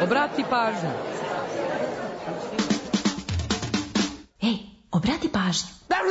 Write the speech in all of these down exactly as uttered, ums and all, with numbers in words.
Obrati pažnju. Ej, obrati pažnju.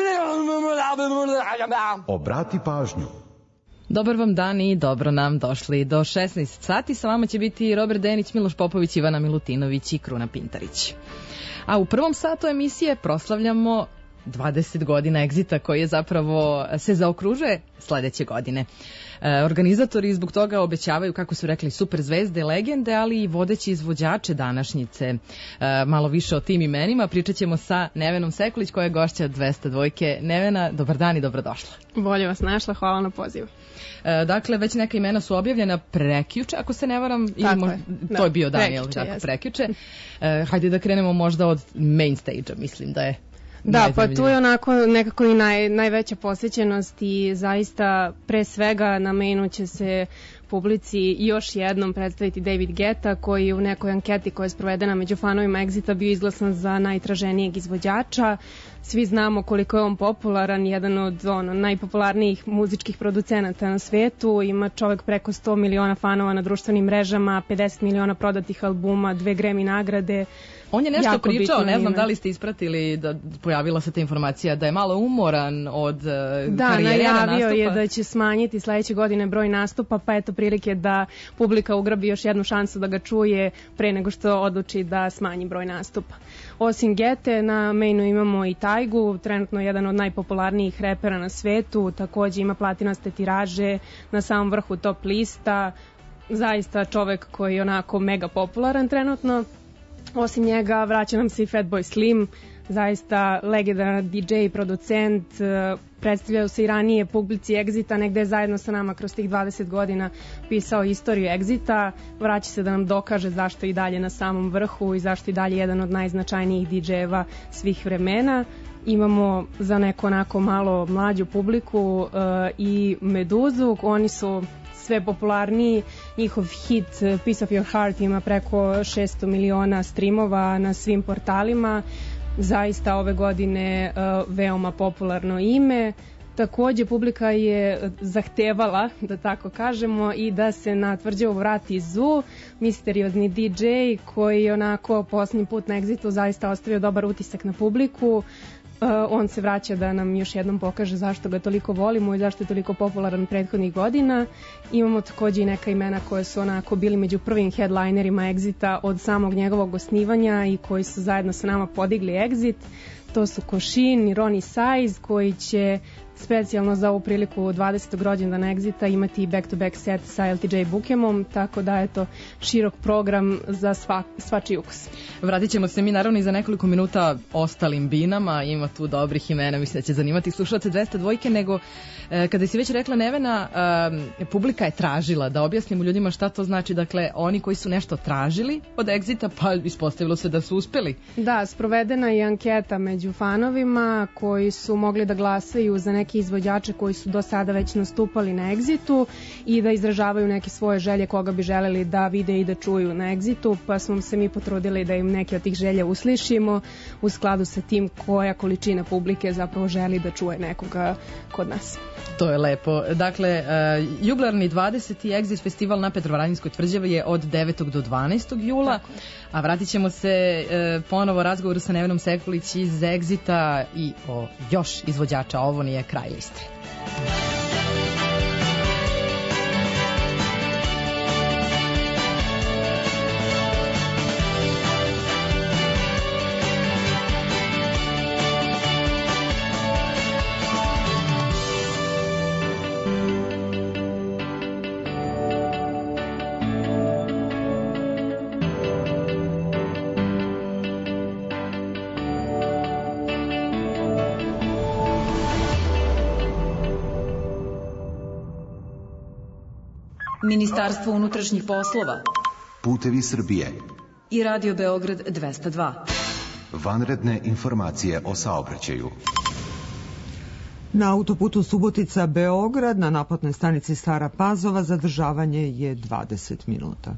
Obrati pažnju. Dobar vam dan i dobro nam došli do šesnaest sati. Sa vama će biti Robert Denić, Miloš Popović, Ivana Milutinović i Kruna Pintarić. A u prvom satu emisije proslavljamo dvadeset godina Exita koji je zapravo se zaokružuje sledeće godine. E, organizatori zbog toga obećavaju, kako su rekli, super zvezde, legende, ali i vodeći izvođače današnjice. E, malo više o tim imenima pričat ćemo sa Nevenom Sekulić koja je gošća dvesta dvojke. Nevena, dobar dan i dobrodošla. Bolje vas našla, hvala na pozivu. E, dakle, već neka imena su objavljena prekjuče, ako se ne varam, tako ili možda, je, to da, je bio Daniel, prekjuče, tako, prekjuče. E, hajde da krenemo možda od main stage-a, mislim da je. Da, pa tu je onako nekako i naj, najveća posvećenost i zaista pre svega na mainu će se publici još jednom predstaviti David Guetta koji u nekoj anketi koja je sprovedena među fanovima Exita bio izglasan za najtraženijeg izvođača. Svi znamo koliko je on popularan, jedan od ono, najpopularnijih muzičkih producenata na svetu. Ima čovek preko sto miliona fanova na društvenim mrežama, pedeset miliona prodatih albuma, dve Grammy nagrade. On je nešto jako pričao, ne znam ime. Da li ste ispratili, da pojavila se ta informacija da je malo umoran od uh, da, karijere nastupa. Da, najavio je da će smanjiti sledeće godine broj nastupa, pa eto prilike da publika ugrabi još jednu šansu da ga čuje pre nego što odluči da smanji broj nastupa. Osim Gete, na mainu imamo i Tajgu, trenutno jedan od najpopularnijih repera na svetu, takođe ima platinaste tiraže, na samom vrhu top lista, zaista čovek koji je onako mega popularan trenutno. Osim njega vraća nam se i Fatboy Slim, zaista legendaran D J i producent, predstavljaju se i ranije publici Exita, negde je zajedno sa nama kroz tih dvadeset godina pisao istoriju Exita, vraća se da nam dokaže zašto je i dalje na samom vrhu i zašto je i dalje jedan od najznačajnijih D J-eva svih vremena. Imamo za neko onako malo mlađu publiku uh, i Meduzu, oni su sve popularniji, njihov hit Piece of Your Heart ima preko šesto miliona streamova na svim portalima, zaista ove godine uh, veoma popularno ime. Takođe publika je zahtevala, da tako kažemo, i da se na tvrđavu vrati Zoo, misteriozni D J koji je onako posljednji put na Exitu zaista ostavio dobar utisak na publiku. Uh, on se vraća da nam još jednom pokaže zašto ga toliko volimo i zašto je toliko popularan prethodnih godina. Imamo takođe i neka imena koje su onako bili među prvim headlinerima Exita od samog njegovog osnivanja i koji su zajedno sa nama podigli Exit. To su Košin i Ronnie Size koji će specijalno za ovu priliku dvadesetog rođendana Exita imati back-to-back set sa L T J Bukemom, tako da je to širok program za sva, svačiji ukus. Vratit ćemo se mi naravno i za nekoliko minuta ostalim binama, ima tu dobrih imena, mislim da će zanimati slušalce dvesta dvojke, nego e, kada si već rekla Nevena, e, publika je tražila, da objasnimo ljudima šta to znači, dakle oni koji su nešto tražili od Exita, pa ispostavilo se da su uspeli. Da, sprovedena je anketa među fanovima koji su mogli da glasaju za neke izvođače koji su do sada već nastupali na Exitu i da izražavaju neke svoje želje koga bi želeli da vide i da čuju na Exitu, pa smo se mi potrudili da im neke od tih želja uslišimo u skladu sa tim koja količina publike zapravo želi da čuje nekoga kod nas. To je lepo. Dakle, uh, jubilarni dvadeseti Exit festival na Petrovaradinskoj tvrđavi je od devetog do dvanaestog jula, a vratit ćemo se uh, ponovo razgovoru sa Nevenom Sekulić iz Exita i o još izvođača. Ovo nije kraj liste. Ministarstvo unutrašnjih poslova, Putevi Srbije i Radio Beograd dvesta dva. Vanredne informacije o saobraćaju. Na autoputu Subotica-Beograd na naplatnoj stanici Stara Pazova zadržavanje je dvadeset minuta.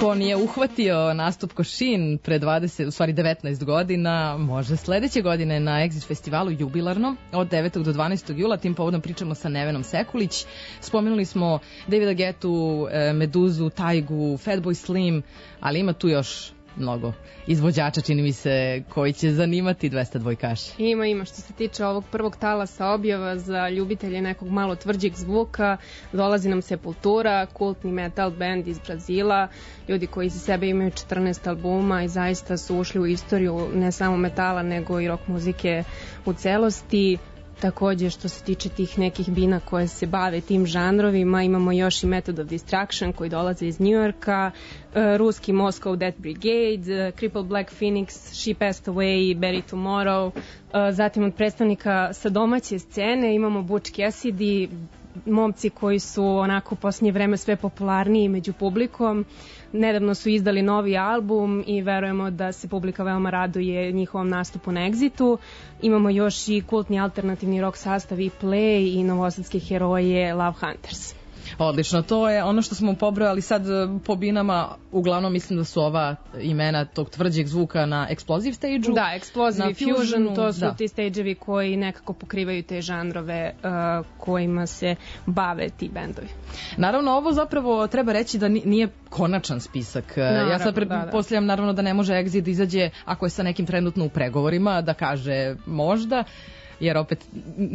Ko nije uhvatio nastup Košin pre dvadeset, u stvari devetnaest godina, može sledeće godine na Exit festivalu jubilarno od devetog do dvanaestog jula. Tim povodom pričamo sa Nevenom Sekulić. Spomenuli smo Davida Guettu, Meduzu, Tajgu, Fatboy Slim, ali ima tu još mnogo izvođača, čini mi se, koji će zanimati dvesta dvojkaši. Ima, ima. Što se tiče ovog prvog talasa objava za ljubitelje nekog malo tvrđeg zvuka, dolazi nam Sepultura, kultni metal band iz Brazila, ljudi koji za sebe imaju četrnaest albuma i zaista su ušli u istoriju ne samo metala, nego i rock muzike u celosti. Takođe, što se tiče tih nekih bina koje se bave tim žanrovima, imamo još i Method of Destruction koji dolaze iz Njujorka, uh, ruski Moscow Death Brigade, uh, Crippled Black Phoenix, She Passed Away, Bury Tomorrow. Uh, zatim od predstavnika sa domaće scene imamo Butch Cassidy, momci koji su onako u posljednje vreme sve popularniji među publikom. Nedavno su izdali novi album i verujemo da se publika veoma raduje njihovom nastupu na Exitu. Imamo još i kultni alternativni rock sastav i Play i novosadske heroje Love Hunters. Odlično, to je ono što smo pobrojali sad po binama, uglavnom mislim da su ova imena tog tvrđeg zvuka na Explosive stage-u. Da, Explosive i Fusion, Fusionu, to su da. Ti stage-evi koji nekako pokrivaju te žanrove uh, kojima se bave ti bendovi. Naravno, ovo zapravo treba reći da nije konačan spisak. Naravno, ja sad pretpostavljam da, da. naravno da ne može Exit da izađe ako je sa nekim trenutno u pregovorima, da kaže možda, jer opet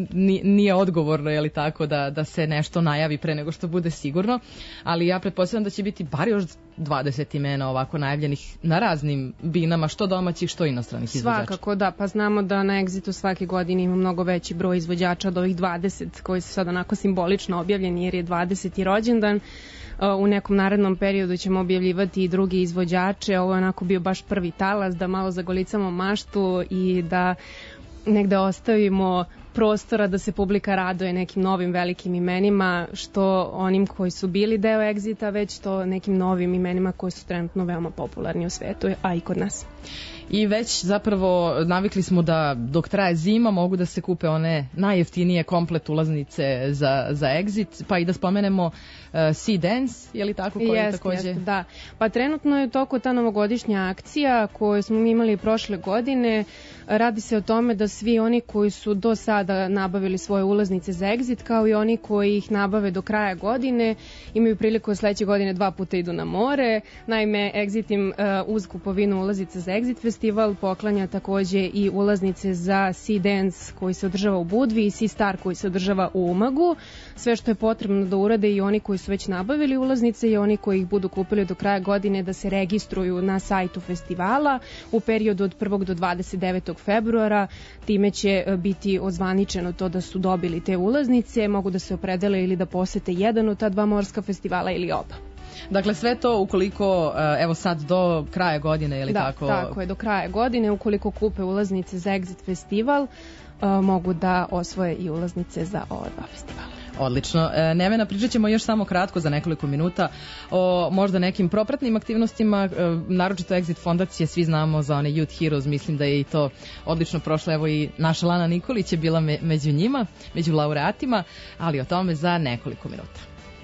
nije odgovorno, je li tako, da, da se nešto najavi pre nego što bude sigurno, ali ja pretpostavljam da će biti bar još dvadeset imena ovako najavljenih na raznim binama, što domaćih, što inostranih izvođača. Svakako, da, pa znamo da na Exitu svake godine ima mnogo veći broj izvođača od ovih dvadeset koji su sad onako simbolično objavljeni jer je dvadeseti rođendan. U nekom narednom periodu ćemo objavljivati i drugi izvođače. Ovo je onako bio baš prvi talas da malo zagolicamo maštu i da negde ostavimo prostora da se publika raduje nekim novim velikim imenima, što onim koji su bili deo Exita, već to nekim novim imenima koji su trenutno veoma popularni u svetu, a i kod nas. I već zapravo navikli smo da dok traje zima mogu da se kupe one najjeftinije komplet ulaznice za, za Exit, pa i da spomenemo uh, Sea Dance, je li tako? Koji jest, takođe... jest, da. Pa trenutno je u toku ta novogodišnja akcija koju smo imali prošle godine. Radi se o tome da svi oni koji su do sada nabavili svoje ulaznice za Exit, kao i oni koji ih nabave do kraja godine, imaju priliku sledeće godine dva puta idu na more. Naime, Exit im uh, uz kupovinu ulaznice za Exit festival poklanja takođe i ulaznice za Sea Dance koji se održava u Budvi i Sea Star koji se održava u Umagu. Sve što je potrebno da urade i oni koji su već nabavili ulaznice i oni koji ih budu kupili do kraja godine da se registruju na sajtu festivala u periodu od prvog do dvadeset devetog februara. Time će biti ozvaničeno to da su dobili te ulaznice, mogu da se opredele ili da posete jedan od ta dva morska festivala ili oba. Dakle, sve to ukoliko, evo sad do kraja godine, je li da, tako? Da, tako je, do kraja godine, ukoliko kupe ulaznice za Exit festival, uh, mogu da osvoje i ulaznice za ova dva festivala. Odlično. E, Nevena, pričat ćemo još samo kratko za nekoliko minuta o možda nekim propratnim aktivnostima, e, naročito Exit fondacije, svi znamo za one Youth Heroes, mislim da je i to odlično prošlo, evo i naša Lana Nikolić je bila me, među njima, među laureatima, ali o tome za nekoliko minuta.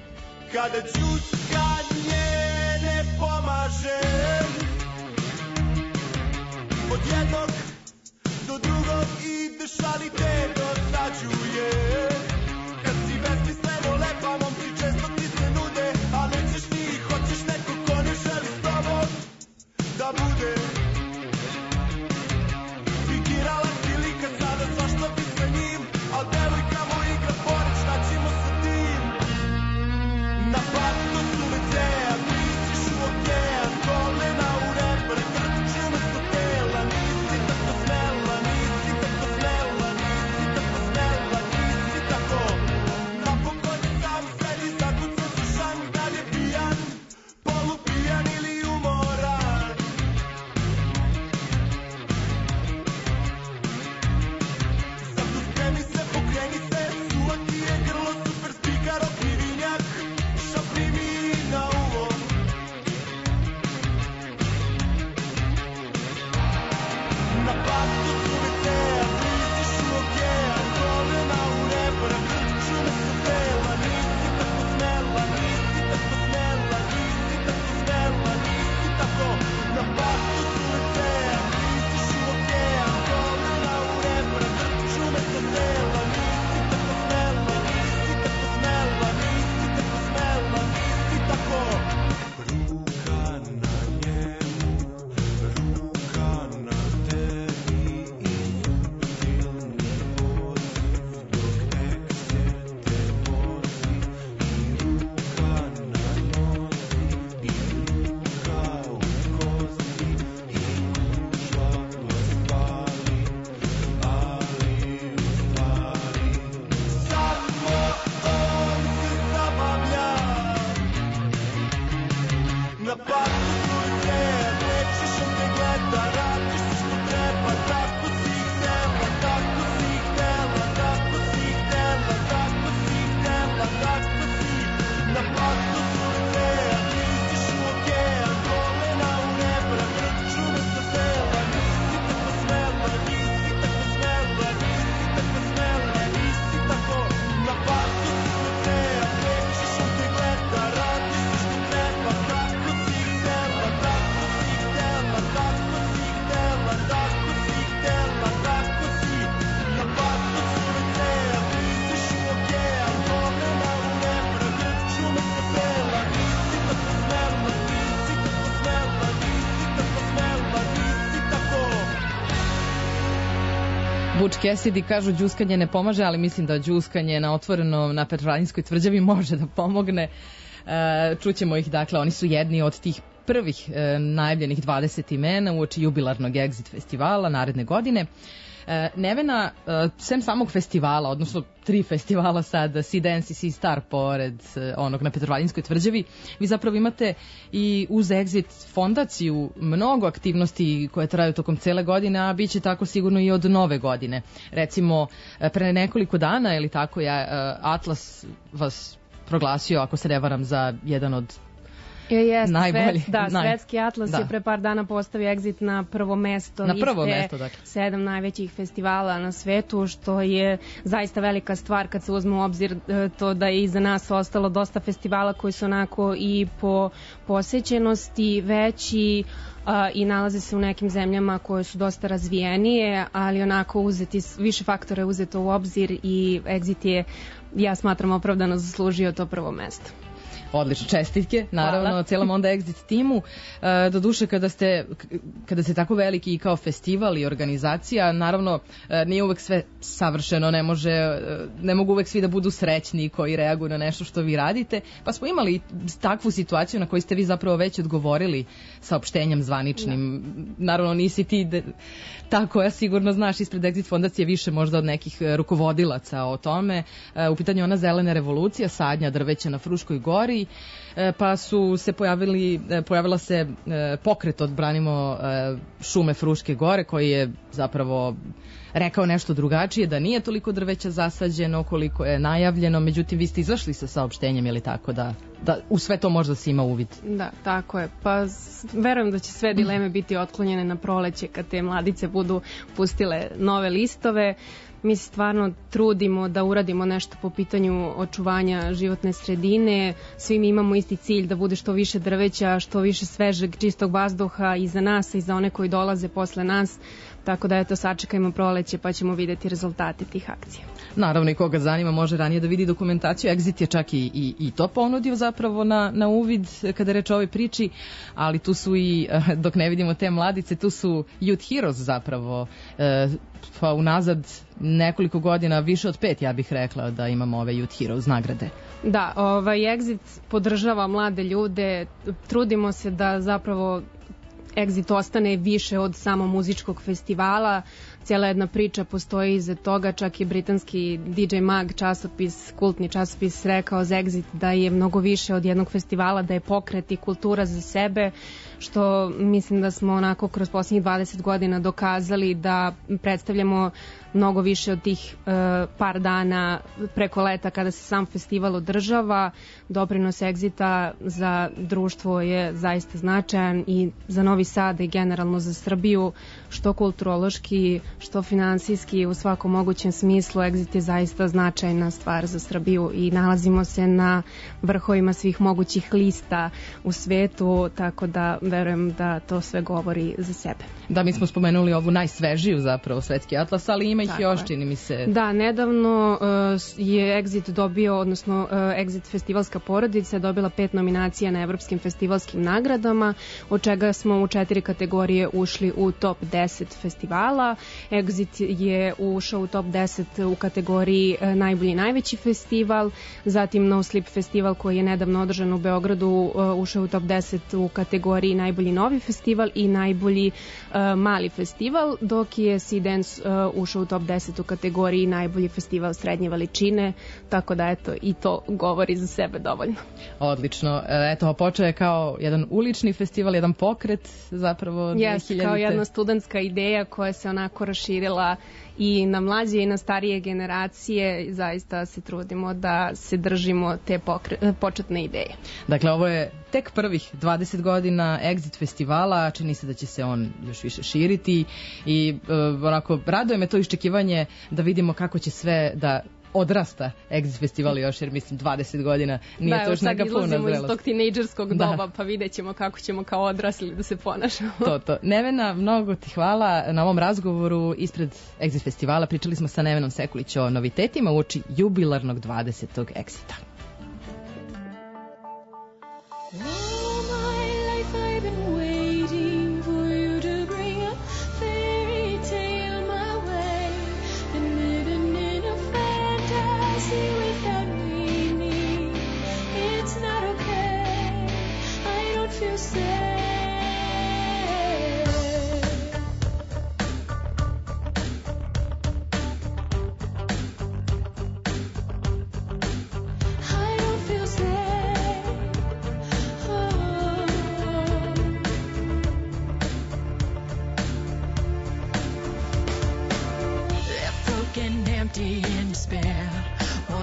Kada čuskanje ne pomaže, od jednog do drugog ideš, ali te dosađuje. Kad si besmisleno lepa, momci često ti se nude, a nećeš ti, hoćeš neko ko ne želi s tobom da bude. Fingirala si lika sada, zašto bi sa njim, al devojka mu igra pored, šta ćemo sa tim? Na parku su veceja, pristiš u okean, kolena u reper, krtić umesto tela, nisi tako smela, nisi tako smela, nisi tako smela, nisi tako Butch Cassidy kažu đuskanje ne pomaže, ali mislim da đuskanje na otvoreno na Petrovaradinskoj tvrđavi može da pomogne. E, čućemo ih, dakle, oni su jedni od tih prvih e, najavljenih dvadeset imena uoči jubilarnog Exit festivala naredne godine. E, Nevena, e, sem samog festivala, odnosno tri festivala sad, Sea Dance i Sea Star pored e, onog na Petrovaradinskoj tvrđavi, vi zapravo imate i uz Exit fondaciju mnogo aktivnosti koje traju tokom cele godine, a bit će tako sigurno i od nove godine. Recimo, e, pre nekoliko dana, je li tako, ja, e, Atlas vas proglasio, ako se ne varam, za jedan od Je, jest, najbolji. Svet, da, Naj... Svetski Atlas da. je pre par dana postavio Exit na prvo mesto na prvo liste mesto, dakle. sedam najvećih festivala na svetu, što je zaista velika stvar kad se uzme u obzir to da je iza nas ostalo dosta festivala koji su onako i po posećenosti veći a, i nalaze se u nekim zemljama koje su dosta razvijenije, ali onako uzeti, više faktora je uzeto u obzir i Exit je, ja smatram, opravdano zaslužio to prvo mesto. Odlično, čestitke, naravno, Hvala. cijelom onda Exit timu. E, doduše, kada ste, kada ste tako veliki i kao festival i organizacija, naravno, e, nije uvek sve savršeno, ne može, e, ne mogu uvek svi da budu srećni koji reaguju na nešto što vi radite, pa smo imali takvu situaciju na koju ste vi zapravo već odgovorili saopštenjem zvaničnim. Da. Naravno, nisi ti de, ta koja sigurno znaš ispred Exit fondacije više možda od nekih rukovodilaca o tome. E, u pitanju ona zelena revolucija, sadnja drveća na Fruškoj gori, pa su se pojavili, pojavila se pokret Odbranimo šume Fruške gore, koji je zapravo rekao nešto drugačije, da nije toliko drveća zasađeno koliko je najavljeno, međutim vi ste izašli sa saopštenjem, je li tako, da, da u sve to možda se ima uvid? Da, tako je. Pa verujem da će sve dileme biti otklonjene na proleće kad te mladice budu pustile nove listove. Mi se stvarno trudimo da uradimo nešto po pitanju očuvanja životne sredine. Svi mi imamo isti cilj da bude što više drveća, što više svežeg, čistog vazduha i za nas i za one koji dolaze posle nas. Tako da eto, sačekajmo proleće pa ćemo videti rezultate tih akcija. Naravno, i koga zanima može ranije da vidi dokumentaciju. Exit je čak i, i, i to ponudio zapravo na, na uvid kada reč o ovoj priči, ali tu su i, dok ne vidimo te mladice, tu su Youth Heroes zapravo, e, pa unazad nekoliko godina, više od pet, ja bih rekla, da imamo ove Youth Heroes nagrade. Da, ovaj Exit podržava mlade ljude, trudimo se da zapravo Exit ostane više od samo muzičkog festivala. Cijela jedna priča postoji iza toga, čak i britanski D J Mag, časopis, kultni časopis, rekao za Exit da je mnogo više od jednog festivala, da je pokret i kultura za sebe, što mislim da smo onako kroz posljednjih dvadeset godina dokazali da predstavljamo mnogo više od tih uh, par dana preko leta kada se sam festival održava. Doprinos Exita za društvo je zaista značajan i za Novi Sad i generalno za Srbiju, što kulturološki, što finansijski, u svakom mogućem smislu. Exit je zaista značajna stvar za Srbiju i nalazimo se na vrhovima svih mogućih lista u svetu, tako da verujem da to sve govori za sebe. Da, mi smo spomenuli ovu najsvežiju zapravo Svetski Atlas, ali ima ih Tako još, je. čini mi se. Da, nedavno uh, je Exit dobio, odnosno uh, Exit festivalska porodica je dobila pet nominacija na evropskim festivalskim nagradama, od čega smo u četiri kategorije ušli u top deset festivala. Exit je ušao u top deset u kategoriji uh, najbolji i najveći festival, zatim No Sleep festival koji je nedavno održan u Beogradu uh, ušao u top deset u kategoriji najbolji novi festival i najbolji uh, mali festival, dok je Sea Dance uh, ušao u top deset u kategoriji najbolji festival srednje veličine, tako da eto i to govori za sebe dovoljno. Odlično. Eto, počeo je kao jedan ulični festival, jedan pokret zapravo. Jeste, kao jedna studentska ideja koja se onako raširila i na mlađe i na starije generacije. Zaista se trudimo da se držimo te pokre, početne ideje. Dakle, ovo je tek prvih dvadeset godina Exit festivala, čini se da će se on još više širiti i uh, onako raduje me to iščekivanje da vidimo kako će sve da odrasta Exit festival još, jer mislim dvadeset godina nije da, to još neka puna zrelost. Da, evo sad izlazimo iz tog tinejdžerskog doba, pa vidjet ćemo kako ćemo kao odrasli da se ponašamo. To, to. Nevena, mnogo ti hvala na ovom razgovoru ispred Exit festivala. Pričali smo sa Nevenom Sekulić o novitetima uoči jubilarnog dvadesetog Exita.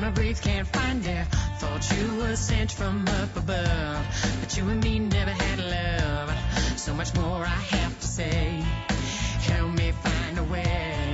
wanna breathe, can't find air. Thought you were sent from up above, but you and me never had love. So much more I have to say. Help me find a way.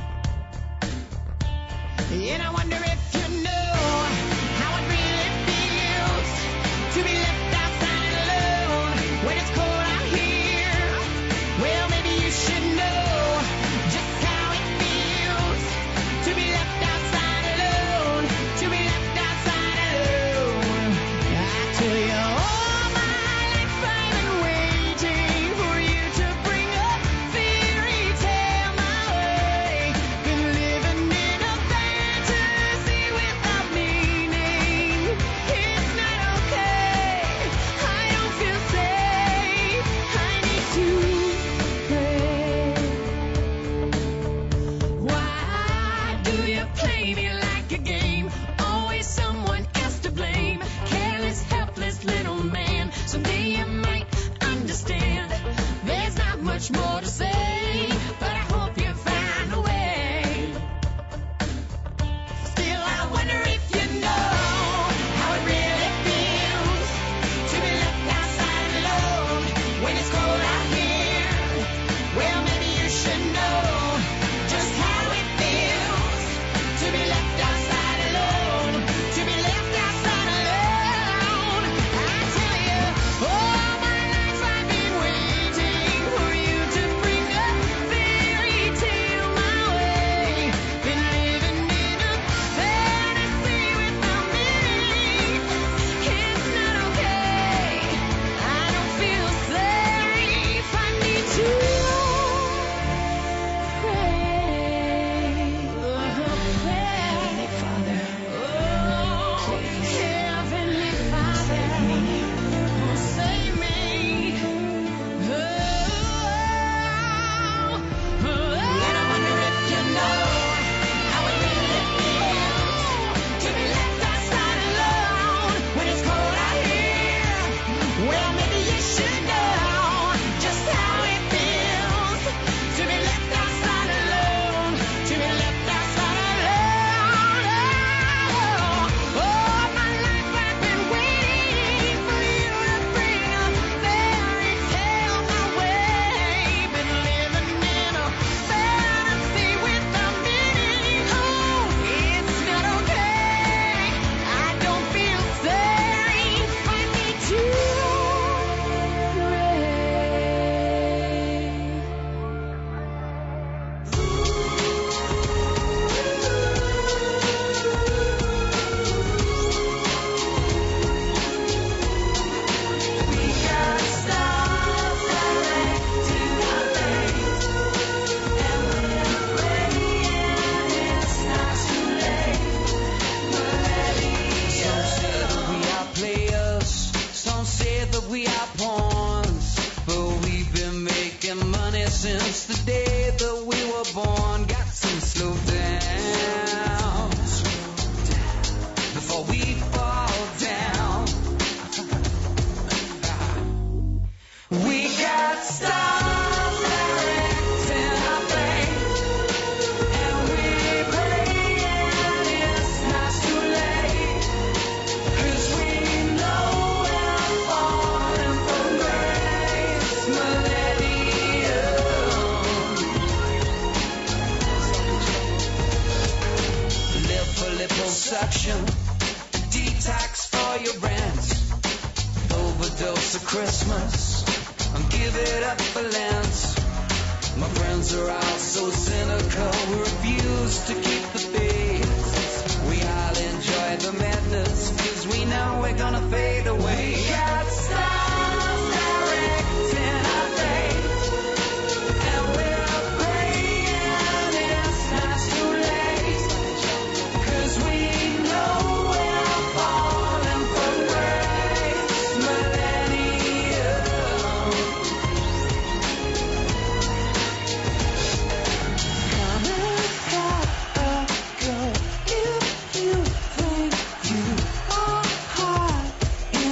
And I wonder if you know how it really feels to be left outside alone when it's cold out here. Well, maybe you should know just how it feels to be left outside alone, to be left outside alone. I tell you, all my life I've been waiting for you to bring a fairy tale my way. Been living in a fantasy without meaning. It's not okay. I don't feel safe. I need to pray. Why do you play me like a game? Always someone else to blame. Careless, helpless little man. Someday you might understand. There's not much more to say, but I hope you find a way. Still, I wonder if you know how it really feels to be left outside alone when it's cold out here. Well, maybe you should know just how it feels to be left outside alone, to be left outside alone. I tell you, all my life I've been waiting for you to bring a fairy tale my way. Been living in a fantasy without meaning. It's not okay. I don't feel safe. I need to Heavenly Father, oh, Heavenly Father, oh, save me. Oh, oh, and I wonder if you know how it really feels to be left outside alone when it's cold out here. Well, maybe you should know just how it feels to be left outside alone, to be left outside alone. Oh, all my life I've been waiting for you to bring a fairy tale my way. Been living in a fantasy without meaning. Oh, it's not okay. I don't feel safe. I need to We got stars directing our lanes, and we're praying it's not too late. Some say that we are players, some say that we are pawns, but we've been making money since the day that we were born. Got to slow down before we fall down. We got stars directing our fate, and we're praying it's not too late. 'Cause we know we're falling from grace, millennium. Live for liposuction, detox for your rent, overdose of Christmas, and give it up for Lent. My friends are all so cynical, we refuse to keep the faith. We all enjoy the madness, 'cause we know we're gonna fade away. We got stars directing our fate, and we're praying it's not too late. 'Cause we know we're falling from grace, millennium. America, if you think you are hot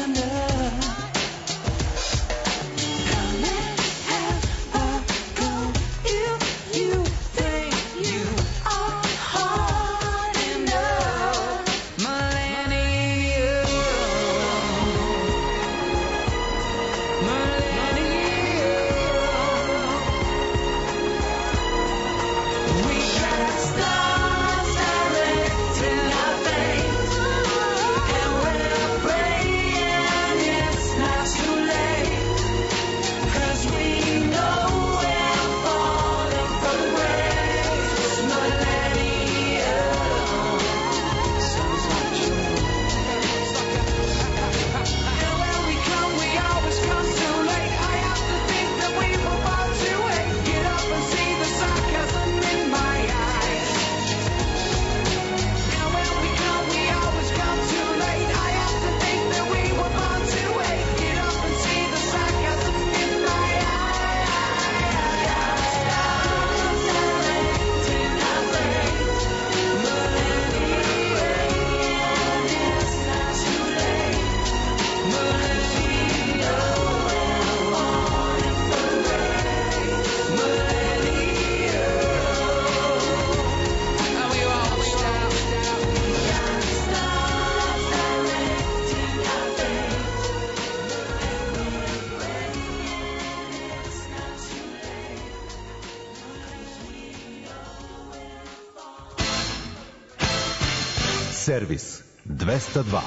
Servis dvesta dva.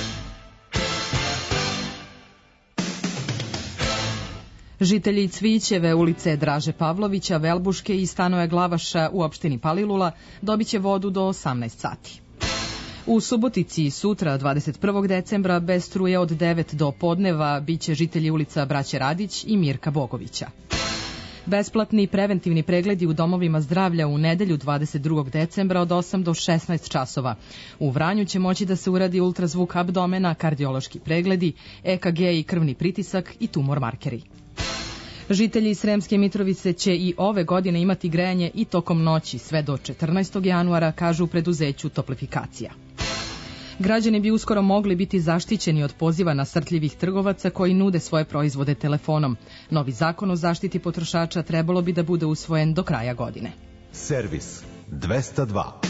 Žitelji Cvićeve ulice Draže Pavlovića, Velbuške i Stanoja Glavaša u opštini Palilula dobit će vodu do osamnaest sati. U Subotici sutra, dvadeset prvog decembra, bez struje od devet do podneva biće žitelji ulica Braće Radić i Mirka Bogovića. Besplatni preventivni pregledi u domovima zdravlja u nedelju dvadeset drugog decembra od osam do šesnaest časova. U Vranju će moći da se uradi ultrazvuk abdomena, kardiološki pregledi, E K G i krvni pritisak i tumor markeri. Žitelji Sremske Mitrovice će i ove godine imati grejanje i tokom noći sve do četrnaestog januara, kažu u preduzeću Toplifikacija. Građani bi uskoro mogli biti zaštićeni od poziva nasrtljivih trgovaca koji nude svoje proizvode telefonom. Novi zakon o zaštiti potrošača trebalo bi da bude usvojen do kraja godine. Servis dvesta dva.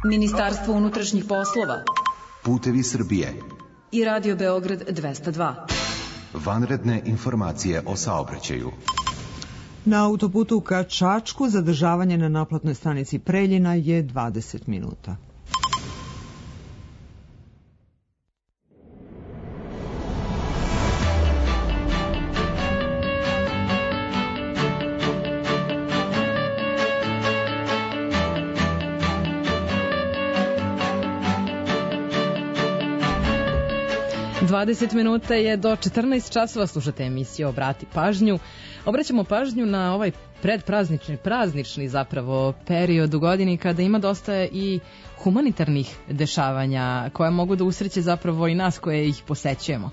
Ministarstvo unutrašnjih poslova Putevi Srbije i Radio Beograd dvesta dva. Vanredne informacije o saobraćaju. Na autoputu ka Čačku zadržavanje na naplatnoj stanici Preljina je dvadeset minuta. dvadeset minuta je do četrnaest časova, slušate emisiju Obrati pažnju. Obraćamo pažnju na ovaj predpraznični, praznični zapravo period u godini kada ima dosta i humanitarnih dešavanja koja mogu da usreće zapravo i nas koje ih posećujemo.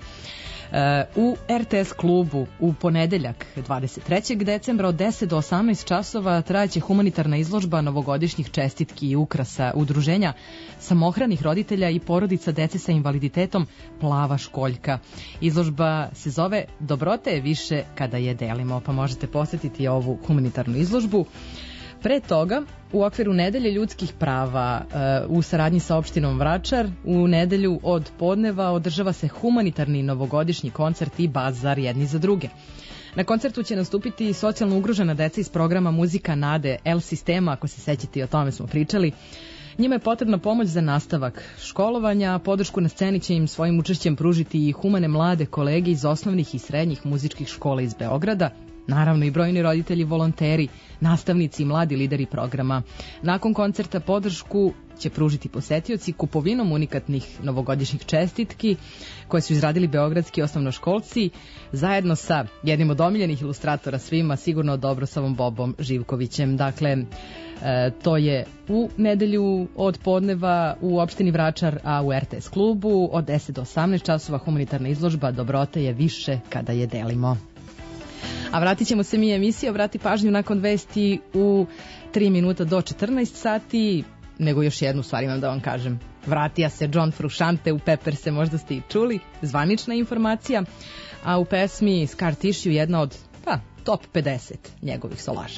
U er te es klubu u ponedeljak dvadeset trećeg decembra od deset do osamnaest časova trajaće humanitarna izložba novogodišnjih čestitki i ukrasa udruženja samohranih roditelja i porodica dece sa invaliditetom Plava školjka. Izložba se zove Dobrote je više kada je delimo, pa možete posetiti ovu humanitarnu izložbu. Pre toga, u okviru Nedelje ljudskih prava u saradnji sa opštinom Vračar, u nedelju od podneva održava se humanitarni novogodišnji koncert i bazar jedni za druge. Na koncertu će nastupiti socijalno ugrožena deca iz programa Muzika Nade El Sistema, ako se sećate i o tome smo pričali. Njima je potrebna pomoć za nastavak školovanja, podršku na sceni će im svojim učešćem pružiti i humane mlade kolege iz osnovnih i srednjih muzičkih škola iz Beograda, naravno i brojni roditelji, volonteri, nastavnici i mladi lideri programa. Nakon koncerta podršku će pružiti posetioci kupovinom unikatnih novogodišnjih čestitki koje su izradili beogradski osnovnoškolci zajedno sa jednim od omiljenih ilustratora svima, sigurno Dobrosavom Bobom Živkovićem. Dakle, e, to je u nedelju od podneva u opštini Vračar, a u er te es klubu od deset do osamnaest časova humanitarna izložba Dobrote je više kada je delimo. A vratit ćemo se mi emisiji, obrati pažnju nakon vesti u tri minuta do četrnaest sati, nego još jednu stvar imam da vam kažem. Vratija se John Frusciante u Pepperse, možda ste i čuli, zvanična informacija, a u pesmi Scar Tissue jedna od pa, top pedeset njegovih solaža.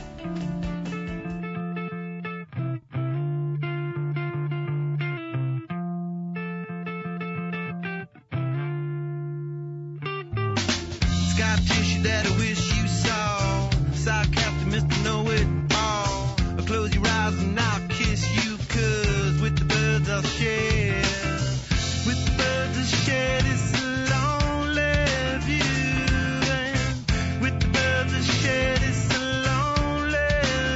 That I wish you saw. Sarcastic Mister Know-It-All. Close your eyes and I'll kiss you, cause with the birds I'll share. With the birds I'll share this lonely view. And with the birds I'll share this lonely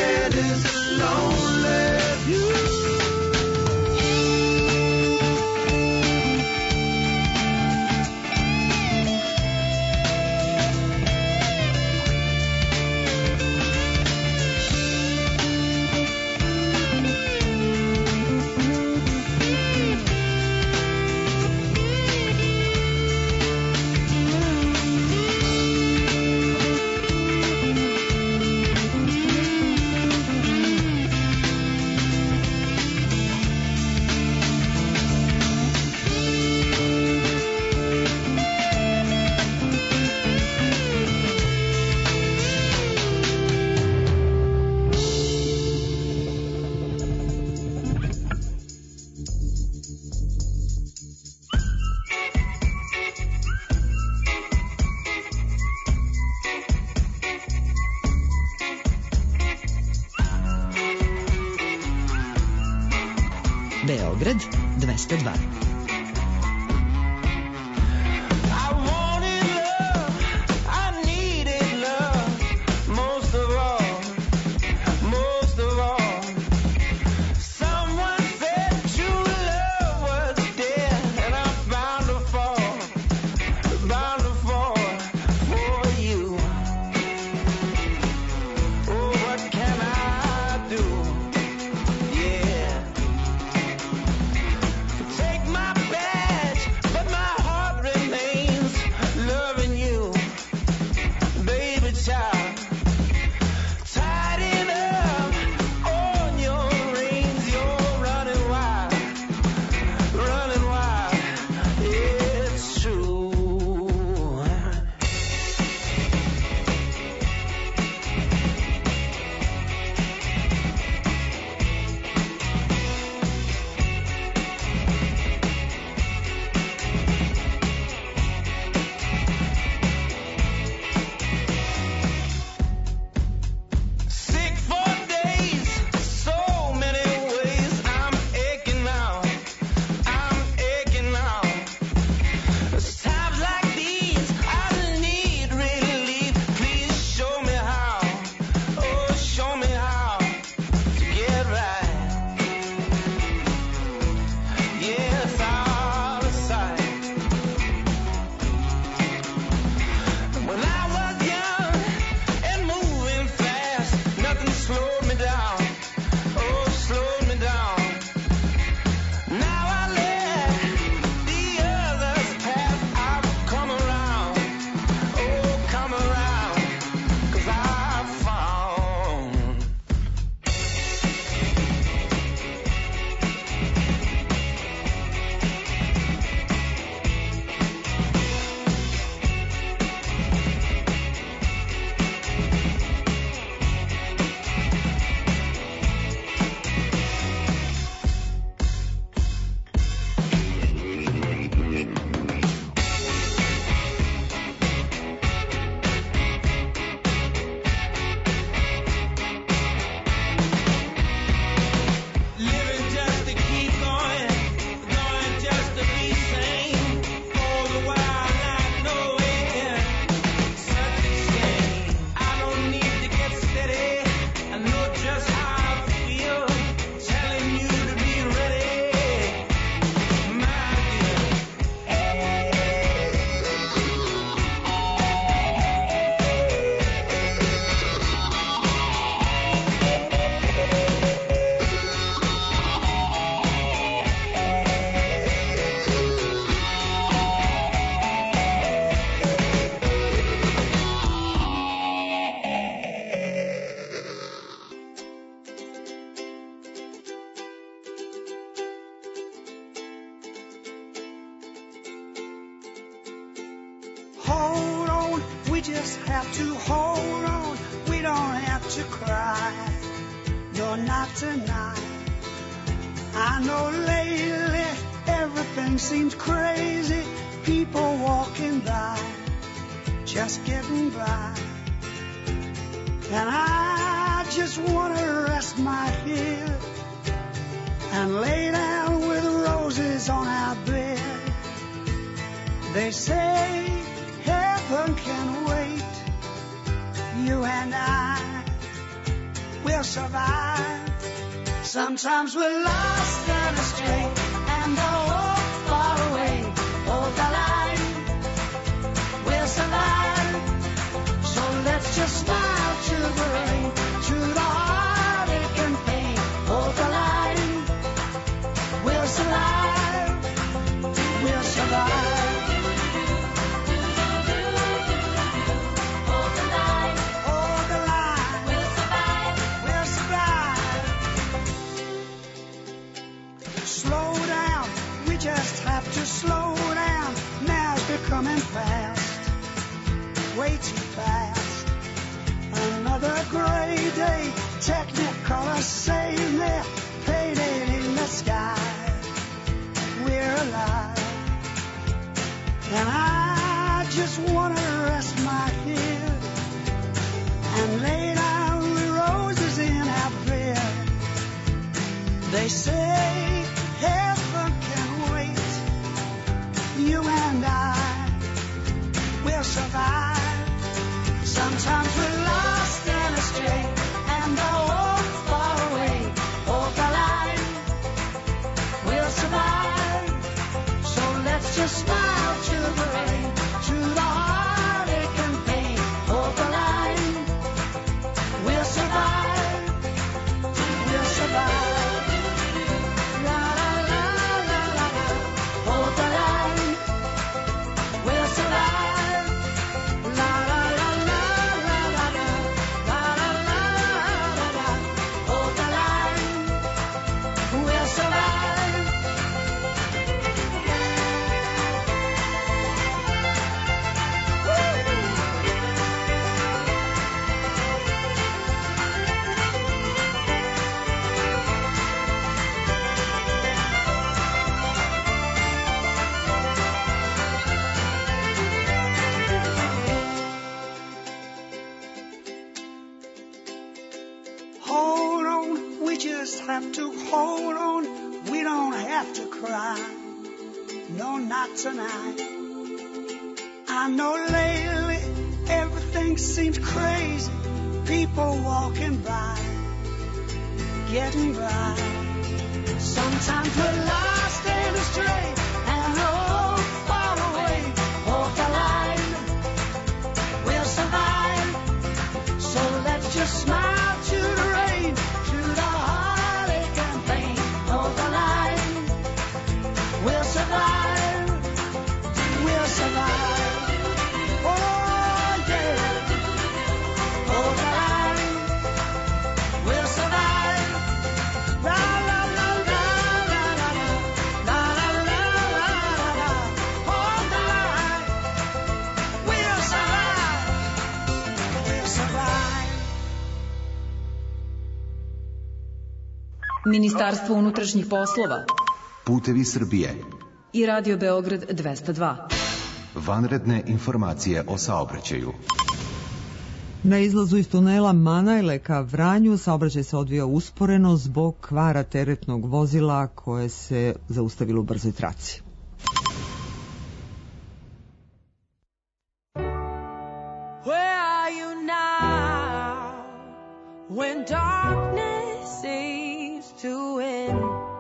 shed is a lonely view. Beograd dvesta dva. Hold on, we just have to hold on. We don't have to cry. No, not tonight. I know lately everything seems crazy. People walking by, just getting by. And I just want to rest my head and lay down with roses on our bed. They say heaven can wait. You and I, we're we'll survive. Sometimes we're lost and astray, and I walk far away. Hold the line, we'll survive. So let's just smile to the rain, to the heartache and pain. Hold the line, we'll survive. We'll survive. Hold the line, Hold the line, we'll survive. we'll survive. Slow down, we just have to slow down. Now's becoming fast, way too fast. Another gray day, Technicolor saying they're painted in the sky. We're alive, and I just wanna rest my head and lay down the roses in our bed. They say heaven can wait. You and I will survive. Sometimes we're lost and astray, and I walk far away. Hold the line, we'll survive. So let's just smile to the rain, to the heartache and pain. Hold the line, we'll survive. We'll survive. La la la la la la. Hold the line, we'll survive. La la la la la la la. La la la la la. Hold the line, we'll survive. Hold on, we just have to hold on. We don't have to cry. No, not tonight. I know lately everything seems crazy. People walking by, getting by. Sometimes we're lost and astray, and oh, far away. Hold the line, we'll survive. So let's just smile to the rain, to the heartache and pain. Hold the line, we'll survive. We'll survive. Oh yeah. Hold the line, we'll survive. La la la la la la la la la la la. Hold the line, we'll survive. We'll survive. Ministarstvo unutrašnjih poslova Putevi Srbije. i Radio Beograd dvesta dva. Vanredne informacije o saobraćaju. Na izlazu iz tunela Manajle ka Vranju saobraćaj se odvija usporeno zbog kvara teretnog vozila koje se zaustavilo u brzoj traci. Where are you now when darkness seems to win?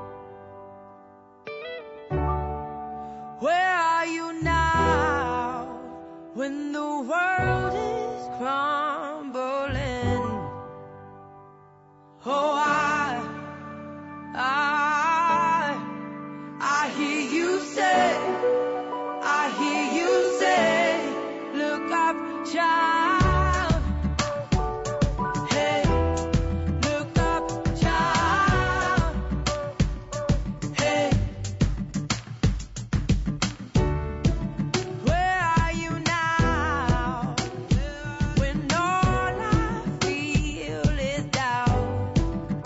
Where are you now when the world is crumbling? Oh, I, I, I hear you say, I hear you say, look up, child. Hey, look up, child. Hey, where are you now when all I feel is doubt?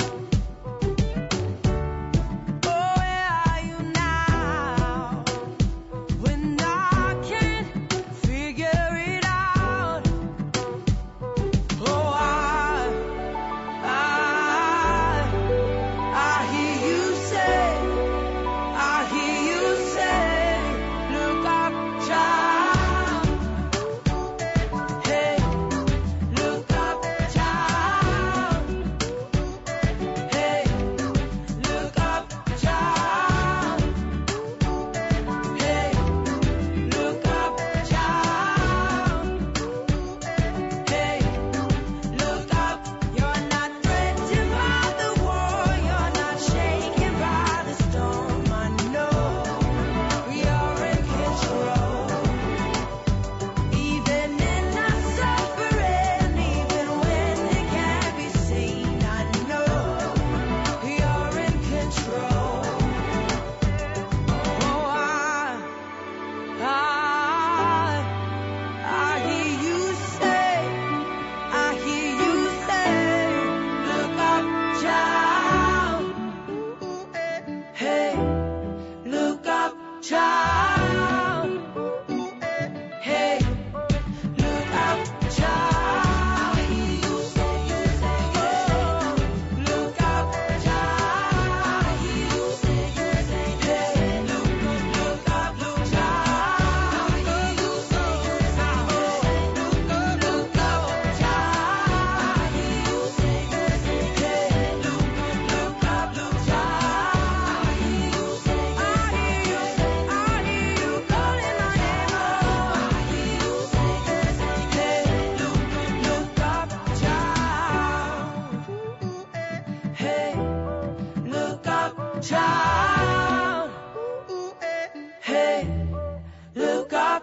child. Hey, look up.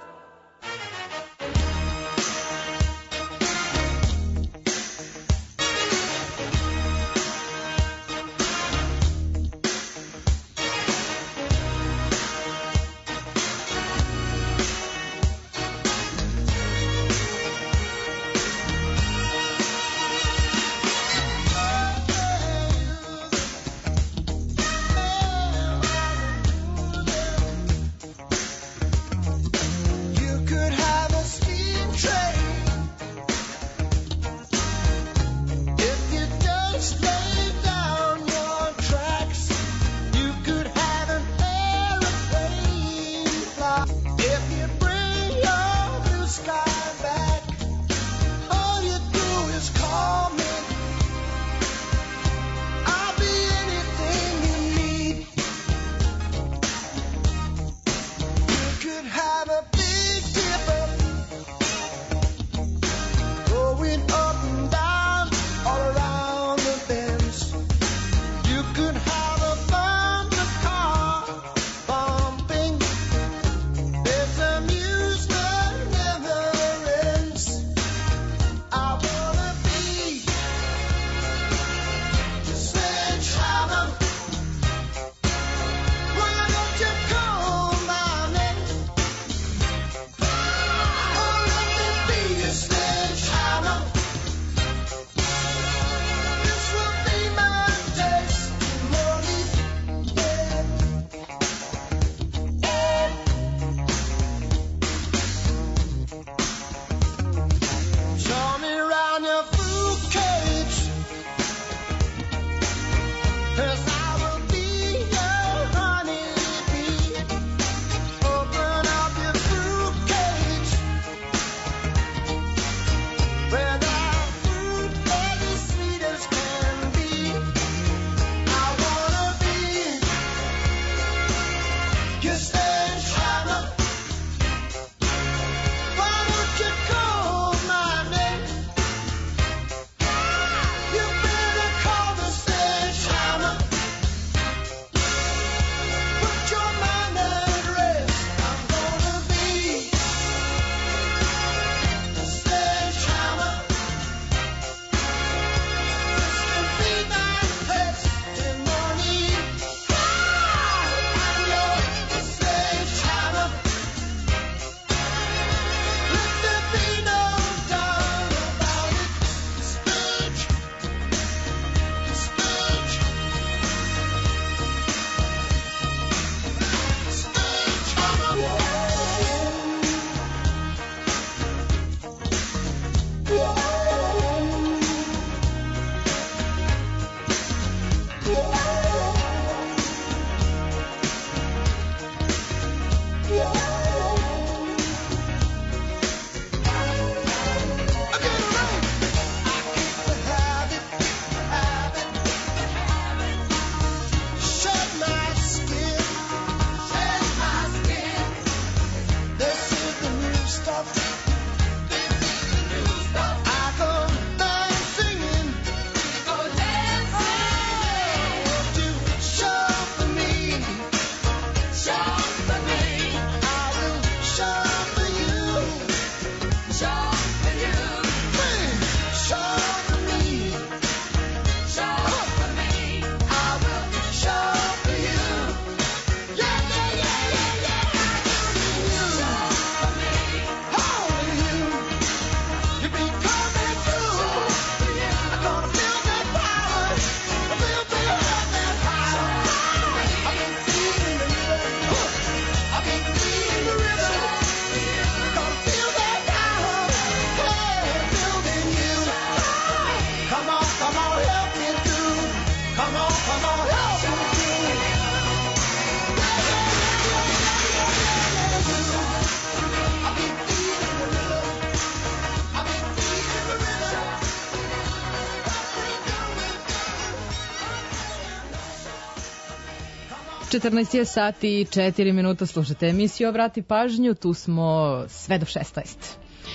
četrnaest je sati i četiri minuta, slušate emisiju Obrati pažnju, tu smo sve do šesnaest.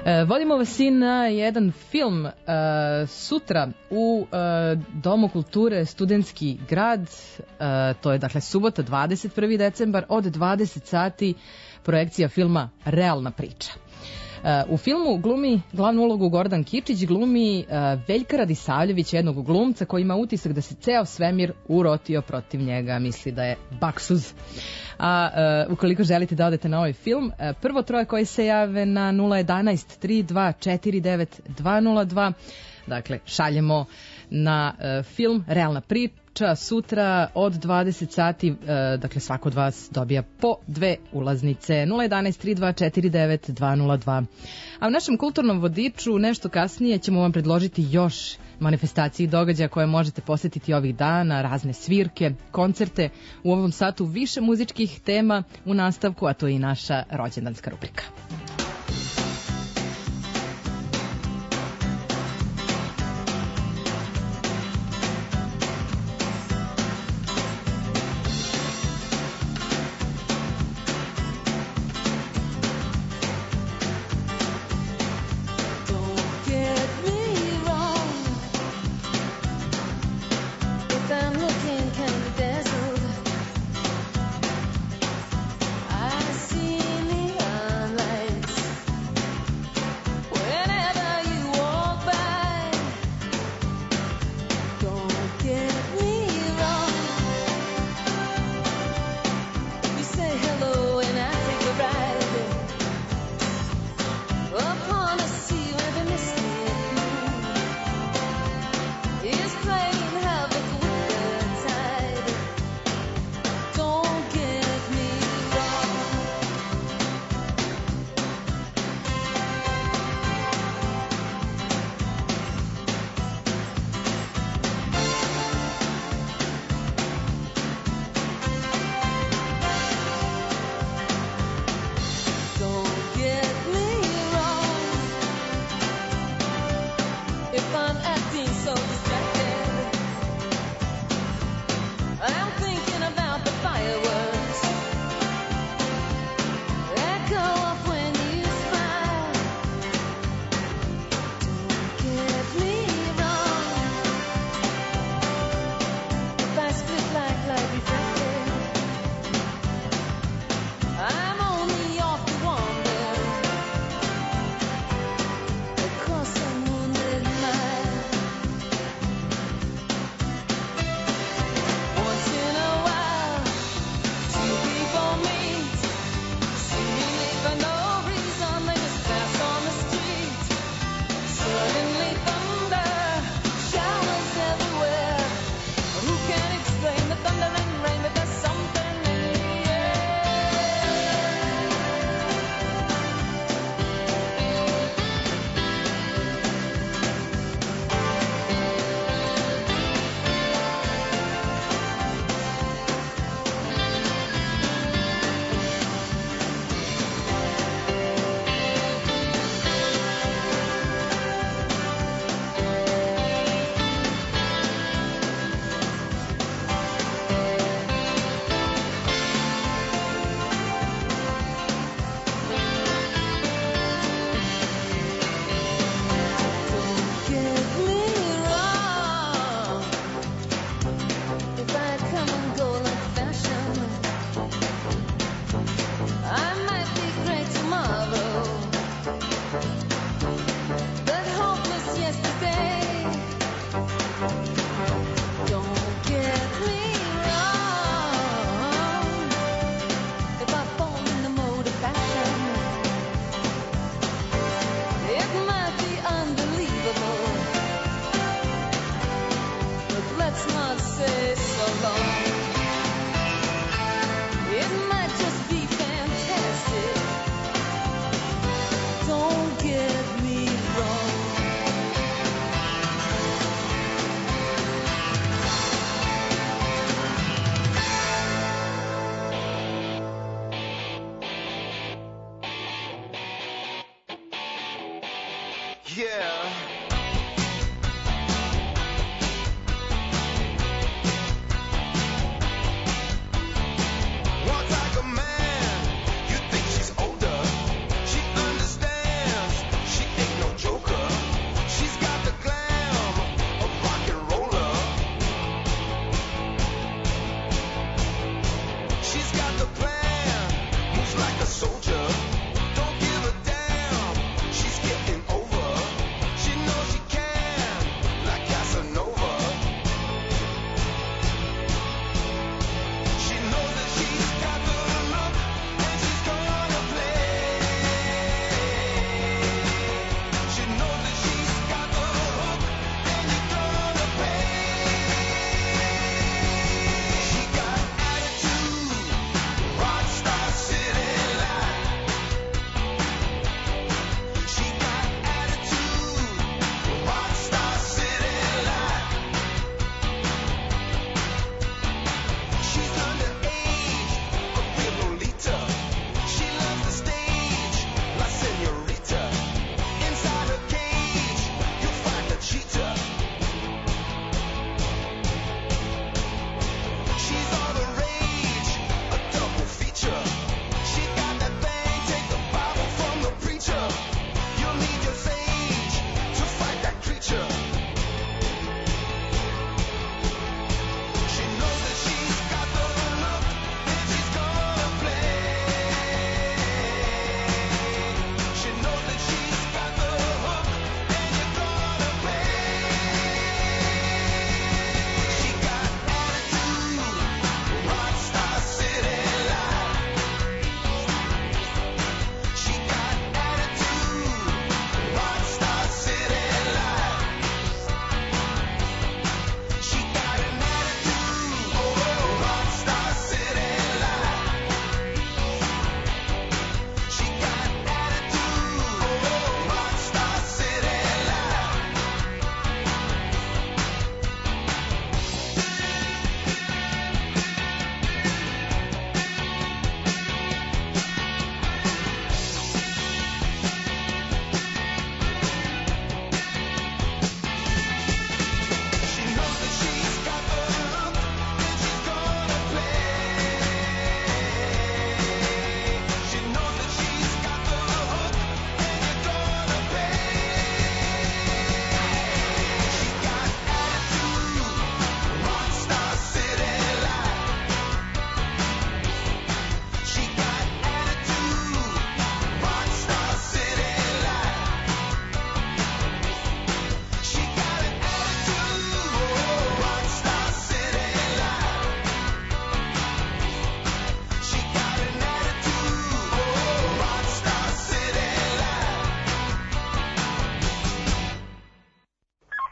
E, vodimo vas i na jedan film e, sutra u e, Domu kulture Studentski grad, e, to je dakle subota dvadeset prvi decembar od dvadeset sati, projekcija filma Realna priča. E, u filmu glumi glavnu ulogu Gordan Kičić, glumi e, Veljka Radisavljević, jednog glumca koji ima utisak da se ceo svemir urotio protiv njega, misli da je baksuz. A uh, ukoliko želite da odete na ovaj film, uh, prvo troje koji se jave na nula jedanaest tri dva četiri devet dva nula dva, dakle šaljemo na uh, film Realna priča sutra od dvadeset sati, uh, dakle svako od vas dobija po dve ulaznice. Nula jedanaest tri dva četiri devet dva nula dva. A u našem kulturnom vodiču nešto kasnije ćemo vam predložiti još manifestacije i događaja koje možete posjetiti ovih dana, razne svirke, koncerte. U ovom satu više muzičkih tema u nastavku, a to je i naša rođendanska rubrika.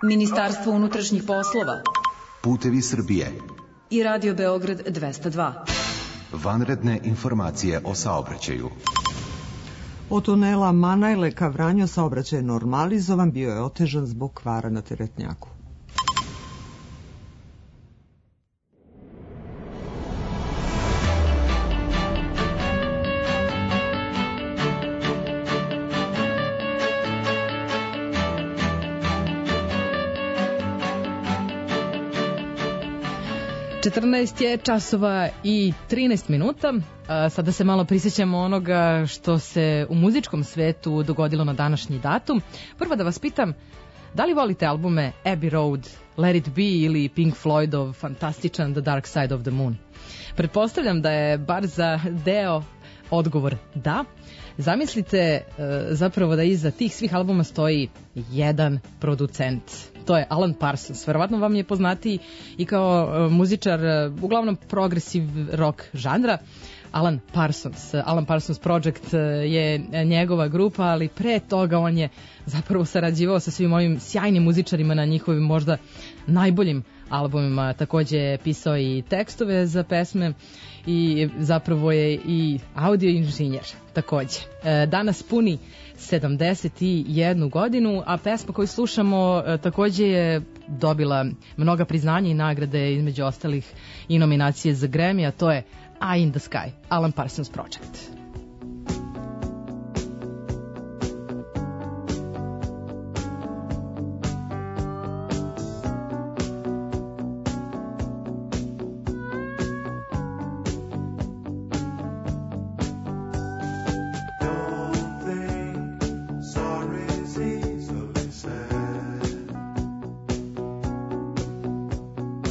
Ministarstvo unutrašnjih poslova Putevi Srbije i Radio Beograd dvesta dva. Vanredne informacije o saobraćaju. Od tunela Manajle ka Vranju saobraćaj je normalizovan, bio je otežan zbog kvara na teretnjaku. četrnaest je časova i trinaest minuta. A, sada se malo prisjećamo onoga što se u muzičkom svetu dogodilo na današnji datum. Prvo da vas pitam, da li volite albume Abbey Road, Let It Be ili Pink Floydov fantastičan The Dark Side of the Moon? Pretpostavljam da je bar za deo odgovor da. Zamislite e, zapravo da iza tih svih albuma stoji jedan producent. To je Alan Parsons. Verovatno vam je poznatiji i kao e, muzičar, e, uglavnom progresiv rock žanra. Alan Parsons. Alan Parsons Project je njegova grupa, ali pre toga on je zapravo sarađivao sa svim ovim sjajnim muzičarima na njihovim možda najboljim albumima. Takođe je pisao i tekstove za pesme i zapravo je i audio inženjer takođe. Danas puni sedamdeset jednu godinu, a pesma koju slušamo takođe je dobila mnoga priznanja i nagrade, između ostalih i nominacije za Grammy, a to je Eye in the Sky, Alan Parsons Project.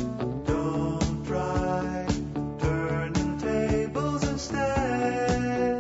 Turning tables instead.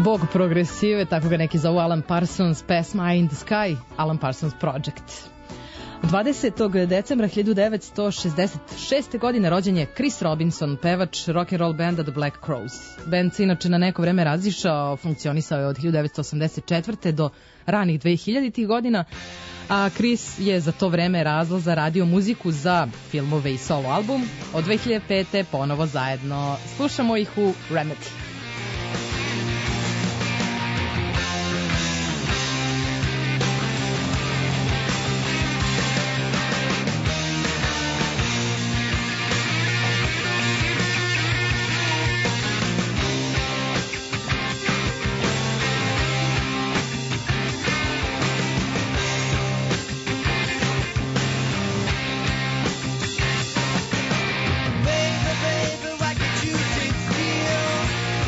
Bog progresive, tako ga neki zovu Alan Parsons, pesma Eye in the Sky, Alan Parsons Project. dvadesetog decembra hiljadu devetsto šezdeset šeste. godine rođen je Chris Robinson, pevač rock and roll benda The Black Crowes. Bend se inače na neko vreme razišao, funkcionisao je od hiljadu devetsto osamdeset četvrte. do ranih dvehiljaditih godina, a Chris je za to vreme razlog zaradio muziku za filmove i solo album. Od dve hiljade pete. ponovo zajedno. Slušamo ih u Remedy. Baby, baby, why can't you sit still?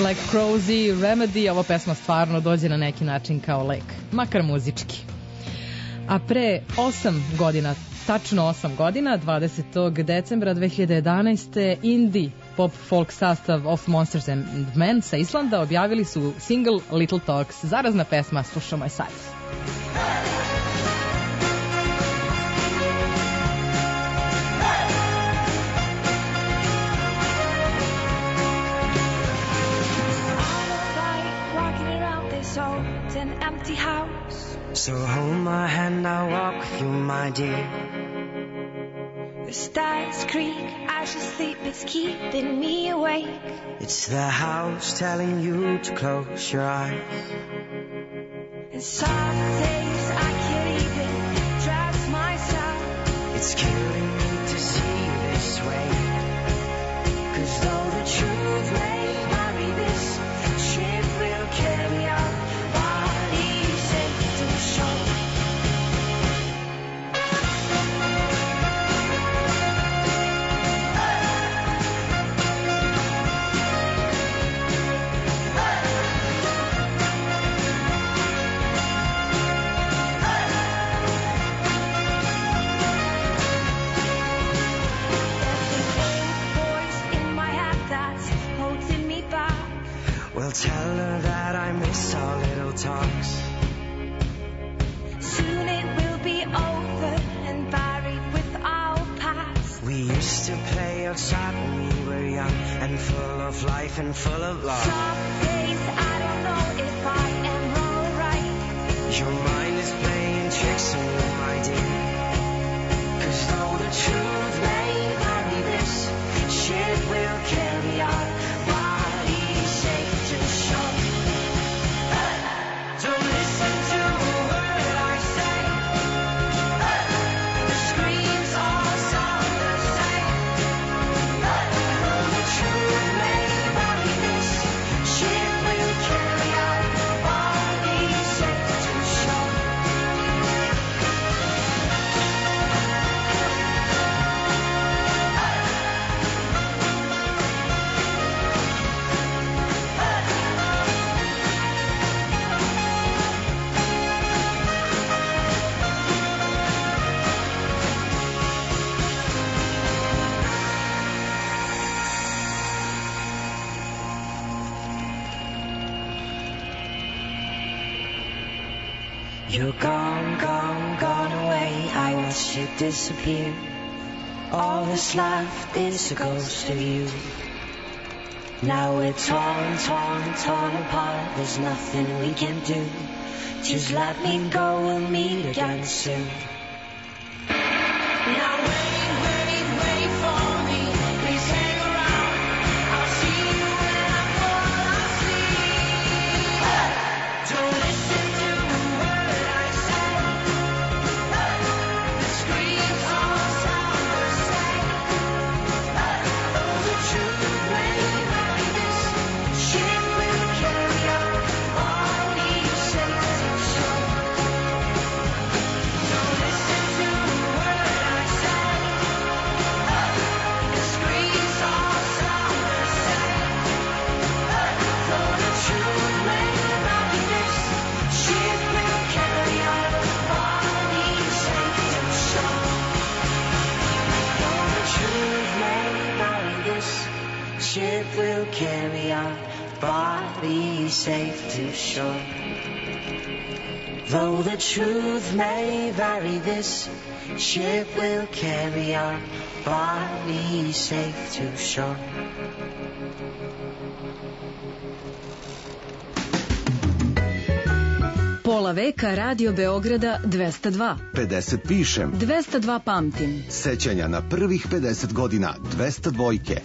Black Crowes i Remedy, ova pesma stvarno dođe na neki način kao lek, makar muzički. A pre osam godina, tačno osam godina, dvadesetog decembra dve hiljade jedanaeste. indie pop folk sastav Of Monsters and Men sa Islanda objavili su single Little Talks, zarazna pesma, slušamo je sad. Empty house. So hold my hand, I'll walk with you, my dear. The stars creak, I should sleep, it's keeping me awake. It's the house telling you to close your eyes. And some days I can't even trust myself. It's killing me to see you this way. 'Cause though the truth may vary, this ship will carry on. Tell her that I miss our little talks. Soon it will be over and buried with our past. We used to play outside when we were young and full of life and full of love. Some days I don't know if I am alright. Your mind is playing tricks on you, my dear. 'Cause though the truth may vary, this ship will carry on. Don't listen to a word I say. The screams all sound the same. Though the truth may vary, this ship will carry on. Body safe to shore. You're gone, gone, gone away. I watched you disappear. All that's left is a ghost of you. Now we're torn, torn, torn apart. There's nothing we can do. Just let me go, we'll meet again soon. Now wait, wait, wait for me. Please hang around. I'll see you when I fall asleep. Don't listen to a word I say. The screams all sound the same. Oh, the truth may vary, this ship will carry on. Body safe to shore. Don't listen to a word I say. The screams all sound the same. Though the truth may vary, this ship will carry on. Body safe to shore. Though the truth may vary, this ship will carry on. Body safe to shore. Though the truth may vary, this ship will carry on. Body safe to shore. Pola veka Radio Beograda dvesta dva. pedeset pišem. dvesta dva pamtim. Sećanja na prvih pedeset godina dvesta dvojke.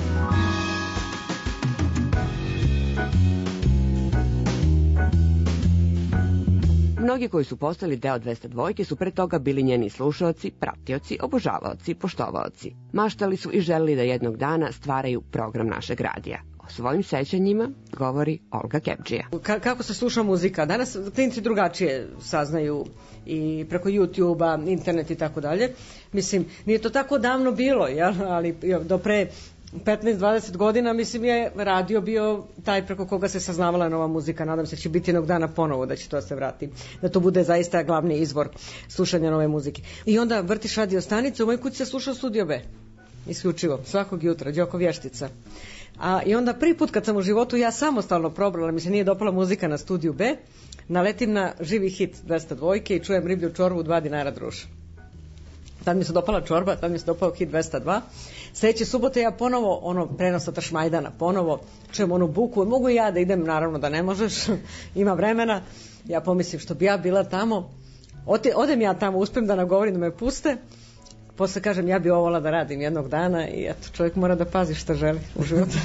Mnogi koji su postali deo dvesta dvojke su pre toga bili njeni slušaoci, pratioci, obožavaoci, poštovaoci. Maštali su i želeli da jednog dana stvaraju program našeg radija. O svojim sećanjima govori Olga Kebdžija. Ka- kako se sluša muzika? Danas klinci drugačije saznaju i preko YouTube-a, internet i tako dalje. Mislim, nije to tako davno bilo, jel? Ali do pre petnaest dvadeset godina, mislim, je radio bio taj preko koga se saznavala nova muzika. Nadam se da će biti jednog dana ponovo, da će to se vrati, da to bude zaista glavni izvor slušanja nove muzike. I onda vrtiš radio stanicu, u mojoj kući se slušao Studio B, isključivo, svakog jutra, Đoko Vještica. A, I onda prvi put kad sam u životu ja samostalno probrala, mi se nije dopala muzika na Studiju B, naletim na živi hit dvesta dva i čujem Riblju čorbu dva dinara druž. Tad mi se dopala čorba, tad mi se dopao hit dvesta dva. Sljedeće subote ja ponovo, ono, prenos od Šmajdana, ponovo čujem onu buku. Mogu i ja da idem, naravno da ne možeš, ima vremena. Ja pomislim što bi ja bila tamo. Ode, odem ja tamo, uspijem da nagovorim da me puste. Posle kažem, ja bi ovo volila da radim jednog dana i eto, čovjek mora da pazi što želi u životu.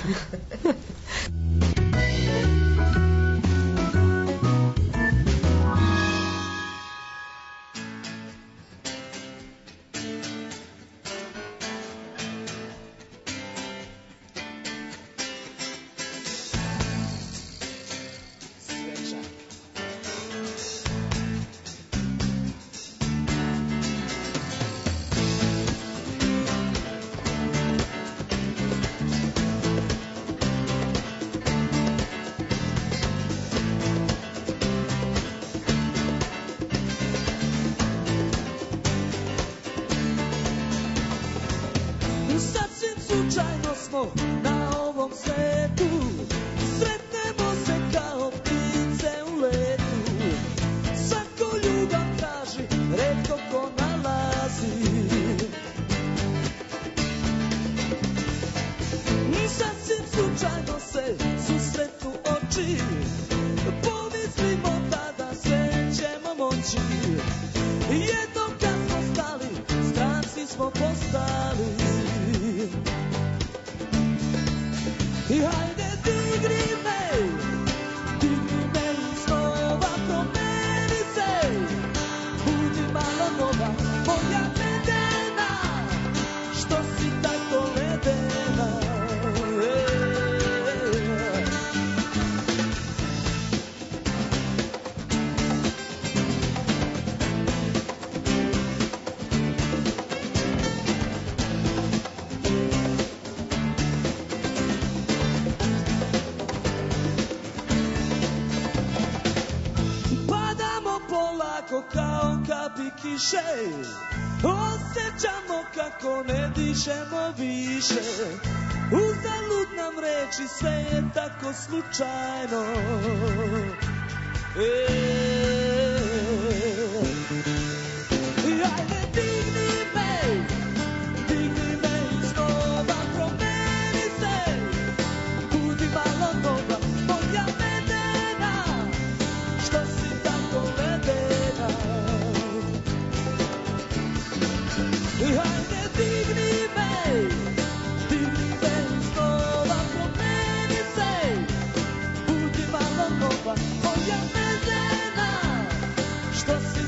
Osjećamo kako ne dišemo više. Uzalud nam reči, sve je tako slučajno. Ajde digni me, digni me iznova, promeni se, budi malo nova, moja medena, što si tako ledena. Ajde digni me, digni me iznova, promeni se, budi malo nova, moja medena, što si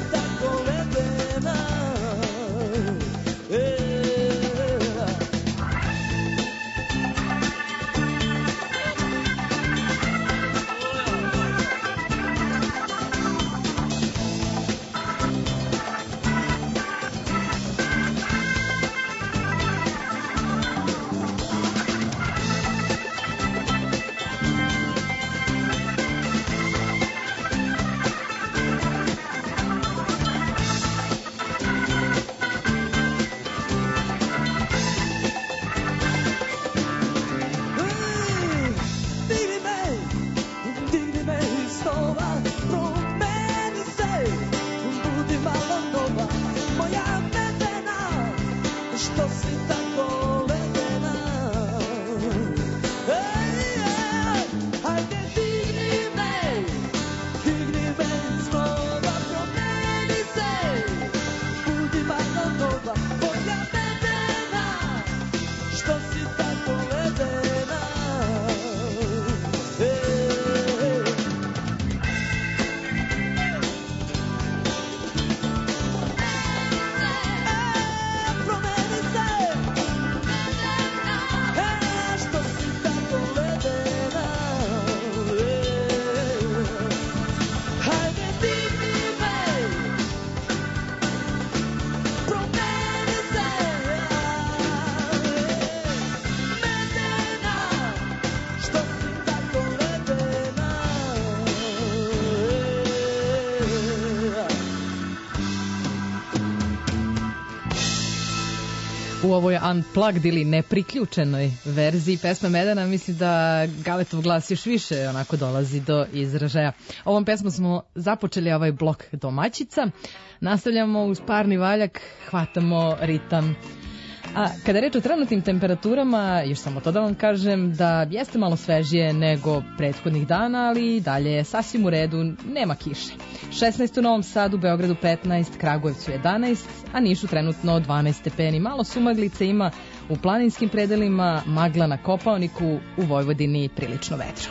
U ovoj unplugged ili nepriključenoj verziji pesme Medana mislim da Galetov glas još više onako dolazi do izražaja. Ovom pesmom smo započeli ovaj blok domaćica. Nastavljamo uz parni valjak, hvatamo ritam. A kada je reč o trenutnim temperaturama, još samo to da vam kažem da jeste malo svežije nego prethodnih dana, ali dalje je sasvim u redu, nema kiše. šesnaest u Novom Sadu, Beogradu petnaest, Kragujevcu jedanaest, a Nišu trenutno dvanaest stepeni. Malo sumaglice ima u planinskim predelima, magla na Kopaoniku, u Vojvodini prilično vedro.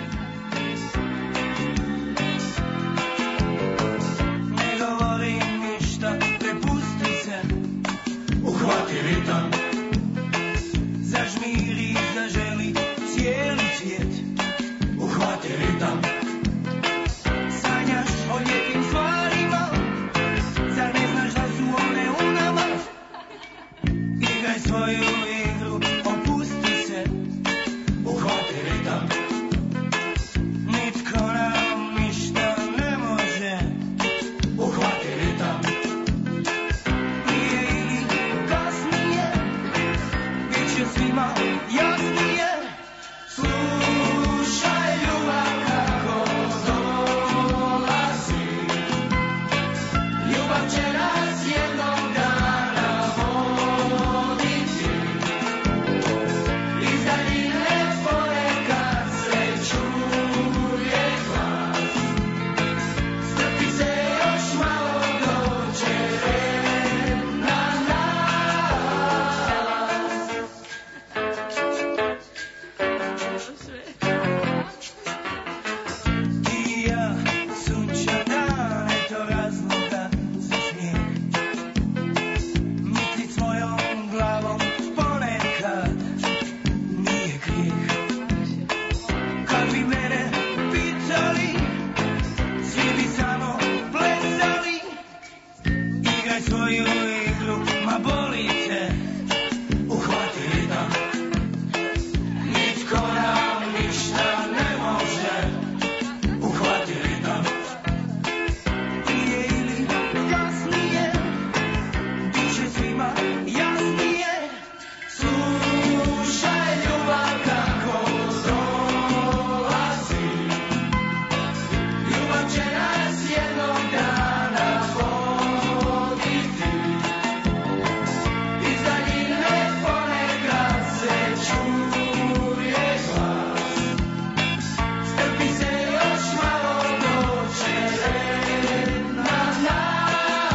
Ne govorim ništa, prepusti se, uhvati ritam, zažmiri, zaželi cijeli svijet, uhvati ritam. Sanjaš o lijepim stvarima, zar ne znaš da su one u nama? Igraj svoju igru, opusti se, uhvati ritam. Nitko nam ništa ne može, uhvati ritam. Prije ili kasnije, bit će svima jasnije. Slušaj ljubav kako dolazi, ljubav će nas jednog dana voditi. Iz daljine ponekad se čuje glas, strpi se još malo, doće red na nas. Ti i ja, sunčan dan, eto razloga za smijeh. Mislit svojom glavom ponekad nije grijeh. Kad bi mene pitali, svi bi samo plesali. Igraj svoju igru, ma boli te, uhvati ritam. Nitko nam ništa ne može, uhvati ritam. Prije ili kasnije, bit će svima jasnije. Slušaj ljubav kako dolazi, ljubav će nas jednog dana voditi. Iz daljine ponekad se čuje glas, strpi se još malo, doće red na nas.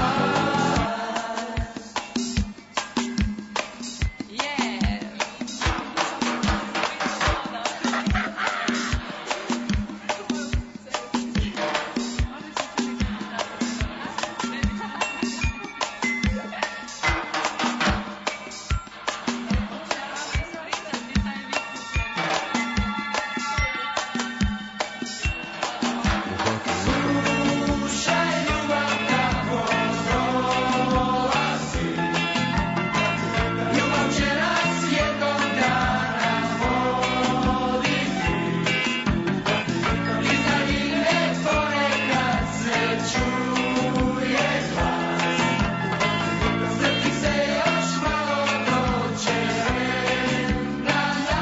Slušaj ljubav kako dolazi, ljubav će nas jednog dana voditi. Iz daljine ponekad se čuje glas, strpi se još malo, doće red na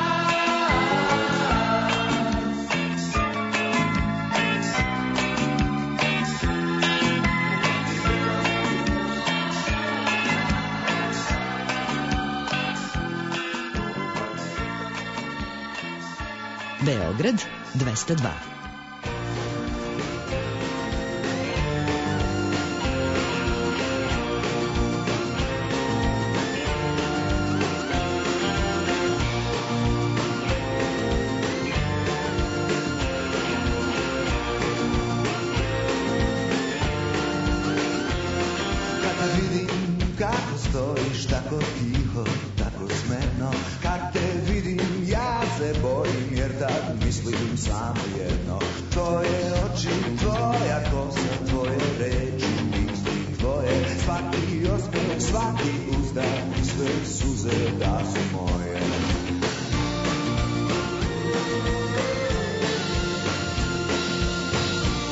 Beograd dvesta dva. Kada vidim kako stojiš tako tiho, tako smeno, kad te vidim ja se bojim jer tad mislim samo jedno. Tvoje oči, tvoja kosa, tvoje reči, misli tvoje, svaki osmijeh, svaki uzdah i sve suze da su moje.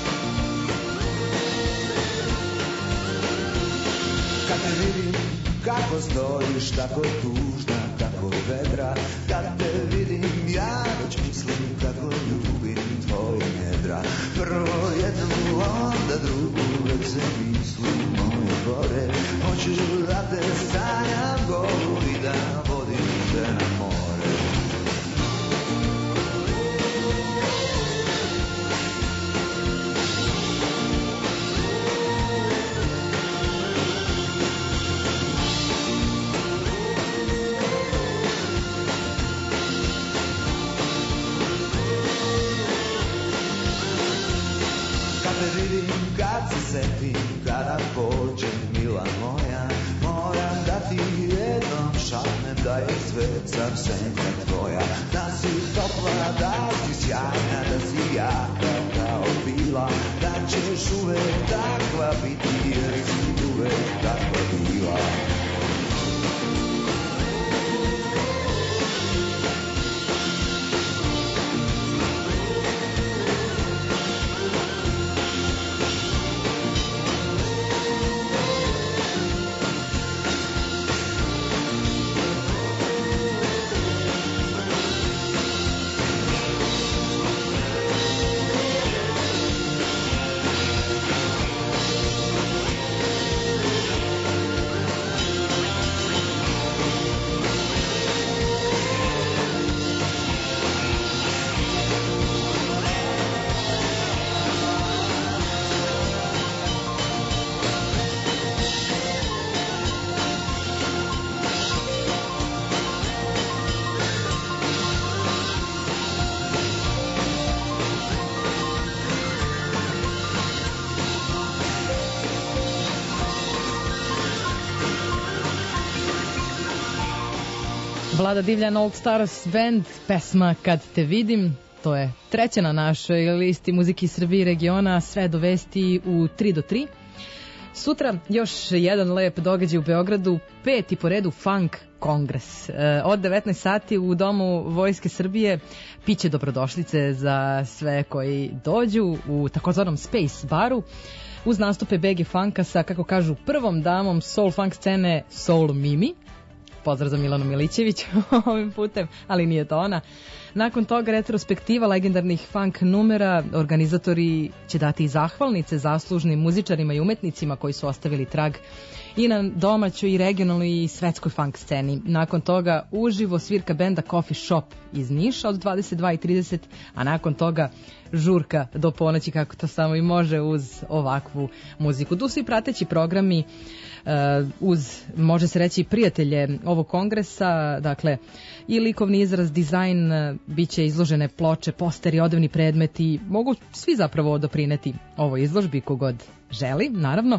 Kad te vidim kako stojiš, tako tužna, tako vedra. Kad te vidim, ja već mislim kako ljubim tvoje nedra. Prvo jednu, onda drugu, već se misli moje gore. Hoću da te stanjam golu i da vodim te na more. Kad se setim, kada pođem, mila moja, moram da ti jednom šapnem da je svet sam senka tvoja. Da si topla, da si sjajna, da si jaka kao bila, da ćeš uvek takva biti jer si uvek takva bila. Vlada Divljan Old Stars Band, pesma Kad te vidim, to je treća na našoj listi muzike iz Srbije i regiona, sve do vesti u tri do tri. Sutra još jedan lep događaj u Beogradu, peti po redu Funk Kongres. Od devetnaest sati u Domu Vojske Srbije piće dobrodošlice za sve koji dođu u takozvanom Space baru uz nastupe B G Funka sa, kako kažu, prvom damom soul funk scene Soul Mimi. Pozdrav za Milanu Milićević ovim putem, ali nije to ona. Nakon toga retrospektiva legendarnih funk numera, organizatori će dati i zahvalnice zaslužnim muzičarima i umetnicima koji su ostavili trag i na domaćoj i regionalnoj i svetskoj funk sceni. Nakon toga uživo svirka benda Coffee Shop iz Niša od dvadeset dva i trideset, a nakon toga žurka do ponoći, kako to samo i može uz ovakvu muziku. Tu su i prateći programi uh, uz, može se reći, prijatelje ovog kongresa, dakle i likovni izraz, dizajn, uh, bit će izložene ploče, posteri, odevni predmeti, mogu svi zapravo doprineti ovoj izložbi kogod želi, naravno.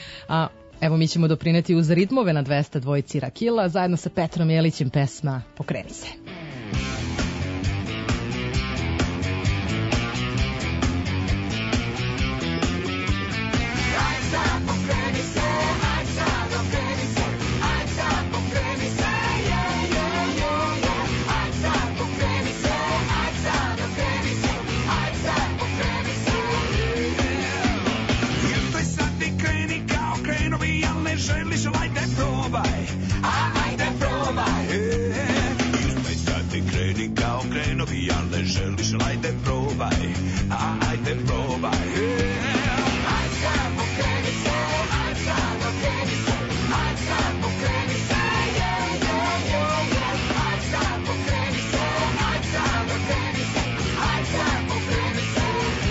A evo mi ćemo doprineti uz ritmove na dvesta dvojici Rakila zajedno sa Petrom Jelićem, pesma Pokreni se. Želiš, ajde probaj, ajde probaj. Istaj sad i kreni kao krenovi, al ne želiš, ajde probaj, ajde probaj. Aj sad pokreni se, aj sad pokreni se, aj sad pokreni se, yeah, yeah, yeah, yeah. Aj sad pokreni se, aj sad pokreni se, aj sad pokreni se.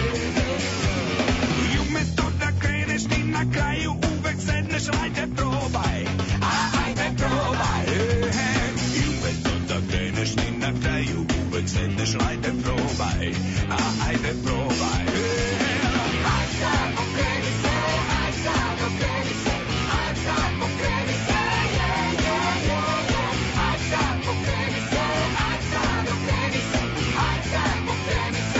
I umesto da kreneš ti na kraju uvek sedneš, ajde probaj, ajde probaj. I umesto da kreneš ti na kraju uvek sedneš, ajde probaj, ajde probaj. Aj sad pokreni se, aj sad pokreni se, aj sad pokreni se, yeah, yeah, yeah, yeah. Aj sad pokreni se, aj sad pokreni se, aj sad pokreni se.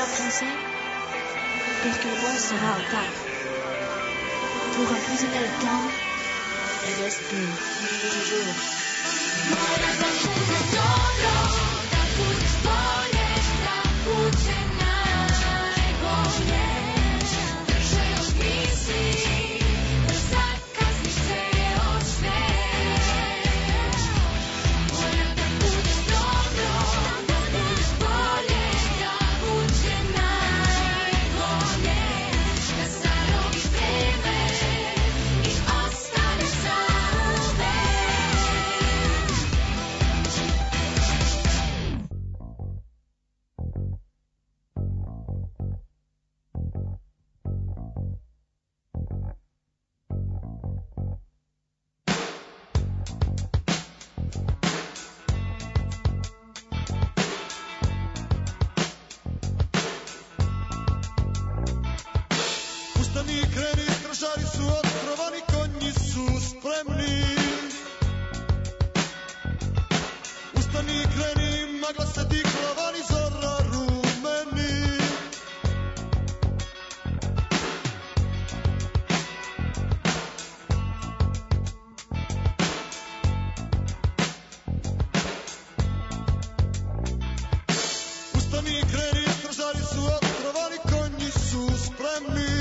à penser, peut-être que le bois sera en tard. Pour emprisonner le temps, il reste toujours. Ustani, kreni, stražari su otrovani, konji su spremni. Ustani, kreni, magla se digla, vani zora rumeni. Ustani, kreni, stražari su otrovani, konji su spremni.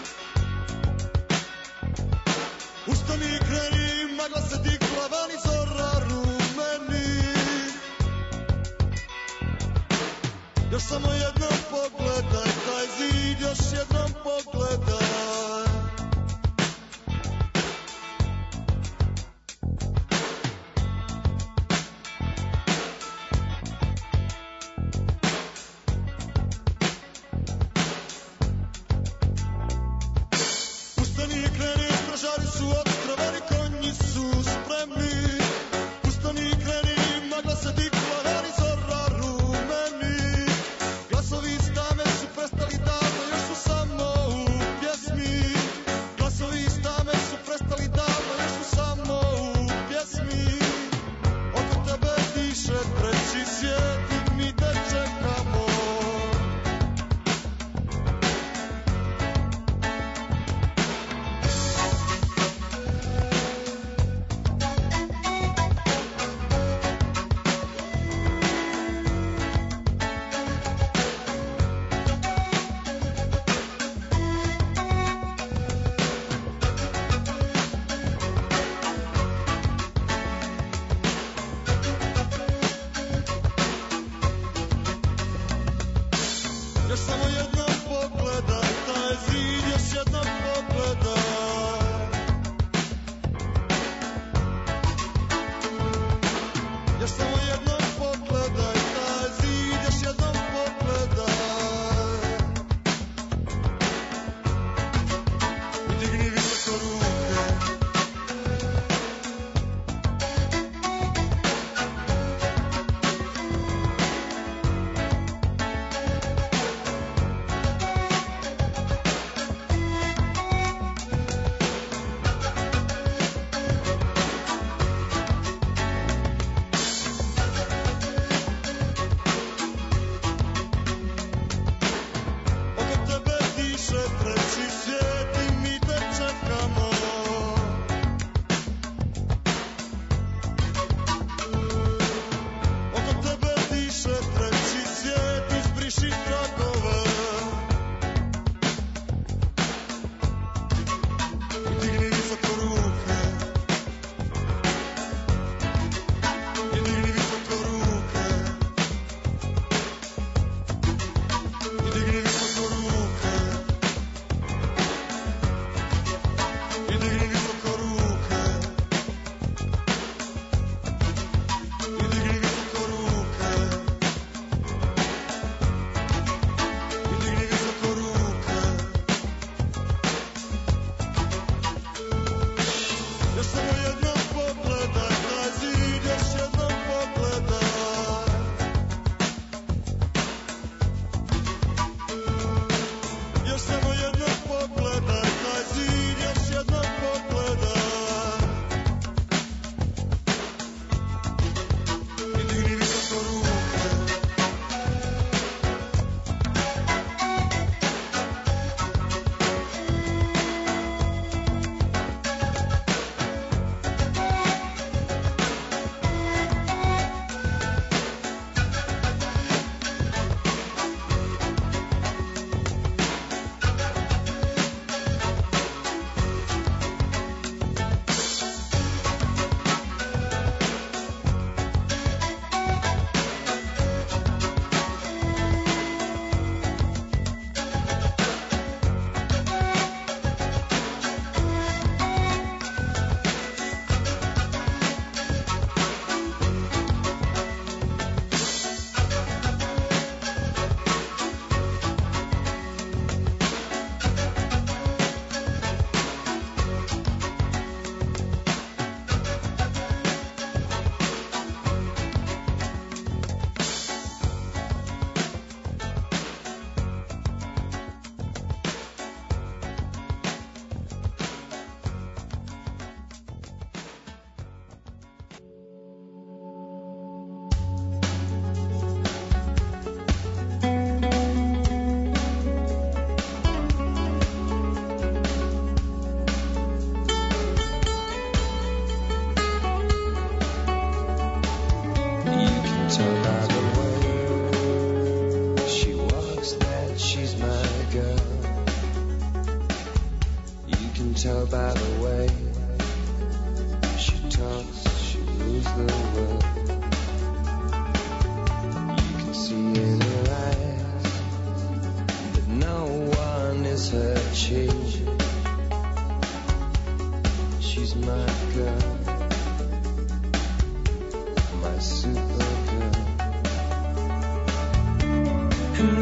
Ustani, kreni, magla se digla, vani zora rumeni. Još samo jednom pogledaj taj zid, još jednom pogledaj. Ustani, kreni, stražari su otrovani, konji su spremni. Ustani, kreni, magla se digla, vani zora rumeni. Glasovi iz tame su prestali davno, još su samo u pjesmi. Glasovi iz tame su prestali davno, još su samo u pjesmi. Oko tebe diše treći svijet i mi te čekamo. Još samo jednom pogledaj taj zid, još jednom pogledaj. Još samo jednom pogledaj taj zid, još jednom pogledaj. I digni visoko ruke.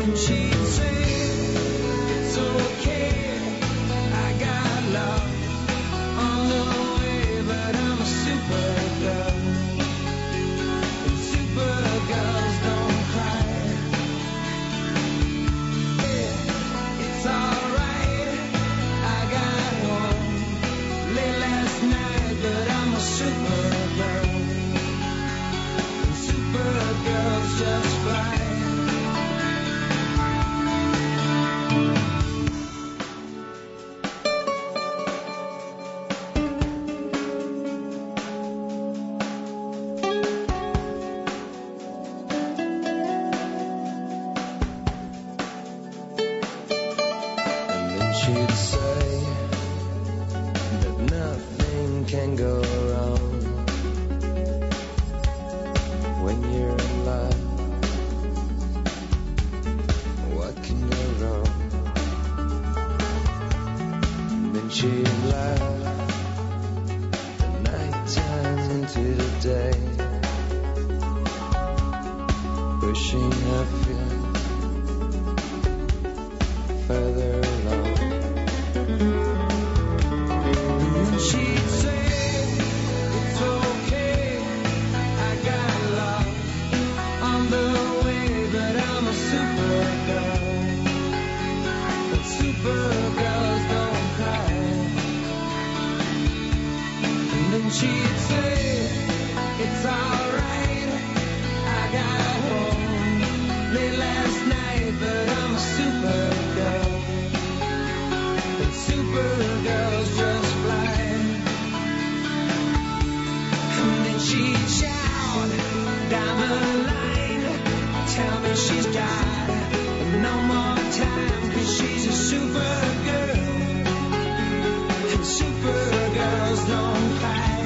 then she'd say, it's okay, I got love on the way, but I'm a supergirl. And supergirls don't cry. Yeah, it's alright, I got home late last night, but I'm a supergirl. And supergirls just fly. And then she'd say that nothing can go wrong when you're in love. What can go wrong? And then she'd laugh the night turns into the day, pushing her feet further along. And then she'd say, it's okay, I got love on the way, but I'm a supergirl. But supergirls don't cry. And then she'd say, it's alright, I got home late last night, but I'm a supergirl. And supergirls just fly. And then she'd shout down the line, tell me she's got no more time, 'cause she's a supergirl. And supergirls don't cry.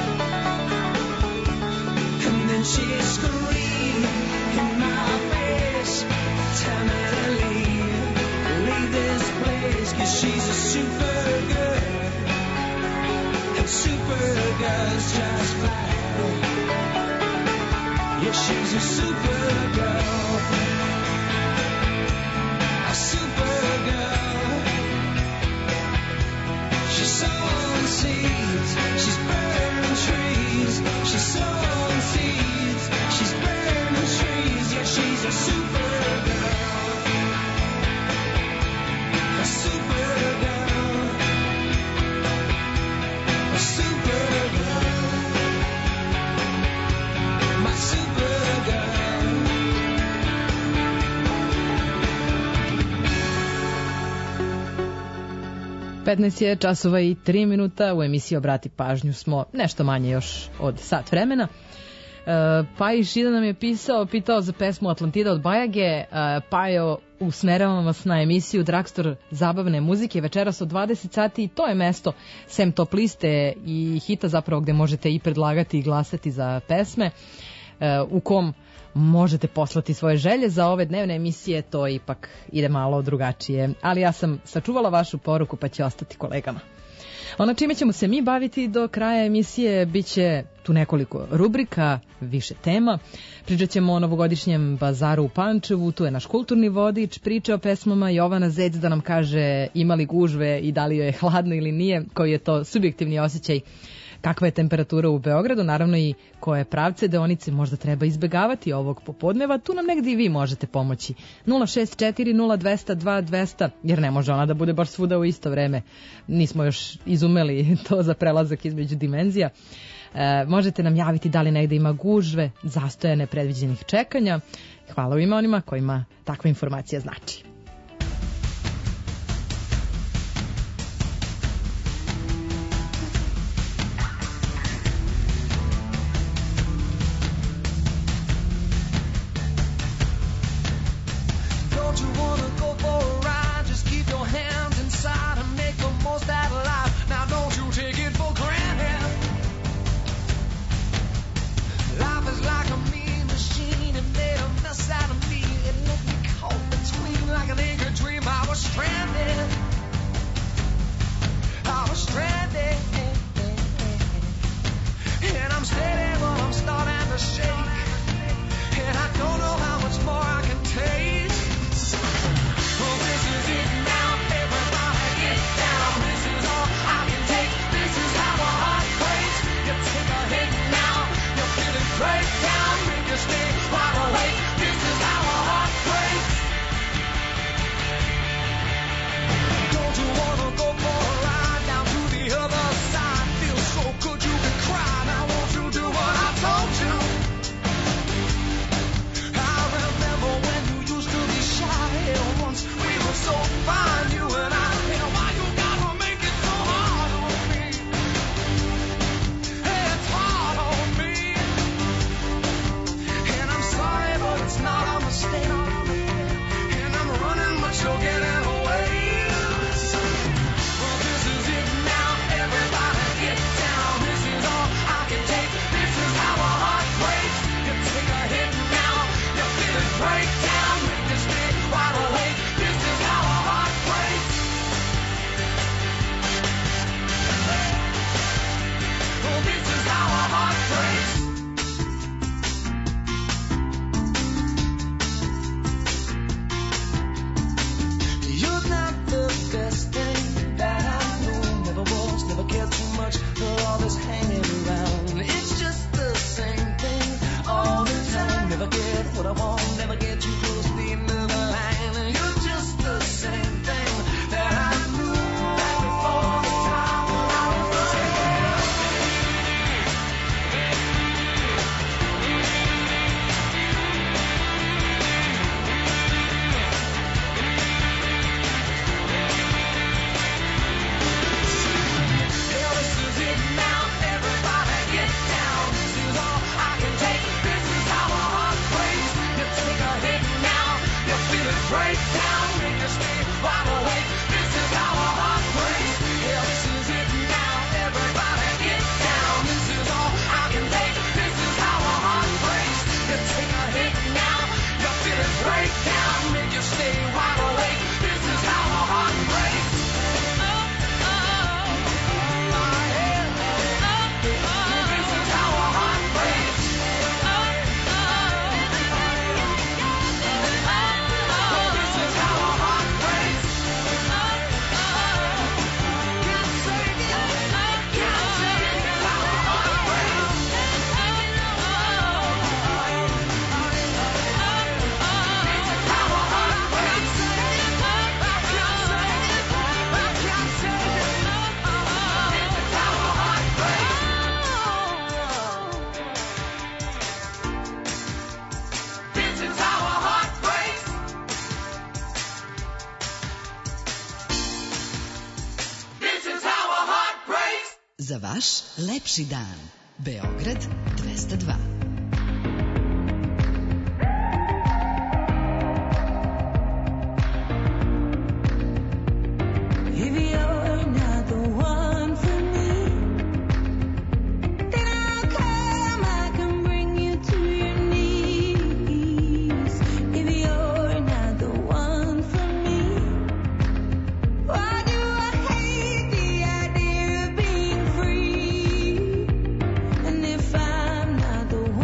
And then she'd scream in my face, tell me to leave, leave this place, 'cause she's a supergirl. And supergirls just fly. Yeah, she's a supergirl. A supergirl. She's sowing seeds, she's burning trees. She's sowing seeds, she's burning trees. Yeah, she's a supergirl. A supergirl. A supergirl. My supergirl. petnaest je časova i tri minuta, u emisiji Obrati pažnju smo nešto manje još od sat vremena. E, Paji Šida nam je pisao, pitao za pesmu Atlantida od Bajage. E, Pajo, usmeravam vas na emisiju Dragstor zabavne muzike večeras od dvadeset sati i to je mesto, sem top liste i hita zapravo, gde možete i predlagati i glasati za pesme, e, u kom možete poslati svoje želje za ove dnevne emisije. To ipak ide malo drugačije, ali ja sam sačuvala vašu poruku pa će ostati kolegama. Ono čime ćemo se mi baviti do kraja emisije biće tu nekoliko rubrika, više tema. Pričat ćemo o novogodišnjem bazaru u Pančevu, tu je naš kulturni vodič, priče o pesmama Jovana Zec da nam kaže ima li gužve i da li joj je hladno ili nije, koji je to subjektivni osjećaj, kakva je temperatura u Beogradu, naravno i koje pravce deonice možda treba izbegavati ovog popodneva. Tu nam negdje i vi možete pomoći. nula šest četiri nula dva zero dva dva zero zero, jer ne može ona da bude baš svuda u isto vreme. Nismo još izumeli to za prelazak između dimenzija. E, možete nam javiti da li negdje ima gužve, zastoja nepredviđenih čekanja. Hvala u ime onima kojima takva informacija znači. Don't you wanna go for a ride? Just keep your hands inside and make the most out of life. Now don't you take it for granted. Life is like a mean machine, it made a mess out of me. It let me caught between like an angry dream. I was stranded. I was stranded. And I'm steady, but I'm starting to shake. And I don't know how much more I can take. breakdown, make you stay wide awake. This is how a heart breaks. Oh, this is how a heart breaks. You're not the best thing that I know. Never was, never cared too much for all this hanging around. It's just the same thing all the time. Never get what I want, never get too close to the end of the line. You're just the same thing that I knew back before the time when I was Hell, this is it now. Everybody get down. This is all I can take. This is how a heart breaks. You take a hit now. You feel it break down. Make you stay wide awake. This is how a heart breaks. Hell, this is it now. Everybody get down. This is all I can take. This is how a heart breaks. You take a hit now. You feel it break down. Make you stay wide awake. This is how a heart breaks. Oh, oh, my head. This is how a heart breaks. Oh, oh, this is how a heart breaks. Can't take it. Can't take it. How a heart breaks. This is how a heart breaks. This is how a heart breaks. Za vaš lepši dan. Beograd dvesta dva. If you're not the one for me, then I'll come, I can bring you to your knees. If you're not the one for me, why do I hate the idea of being free? And if I'm not the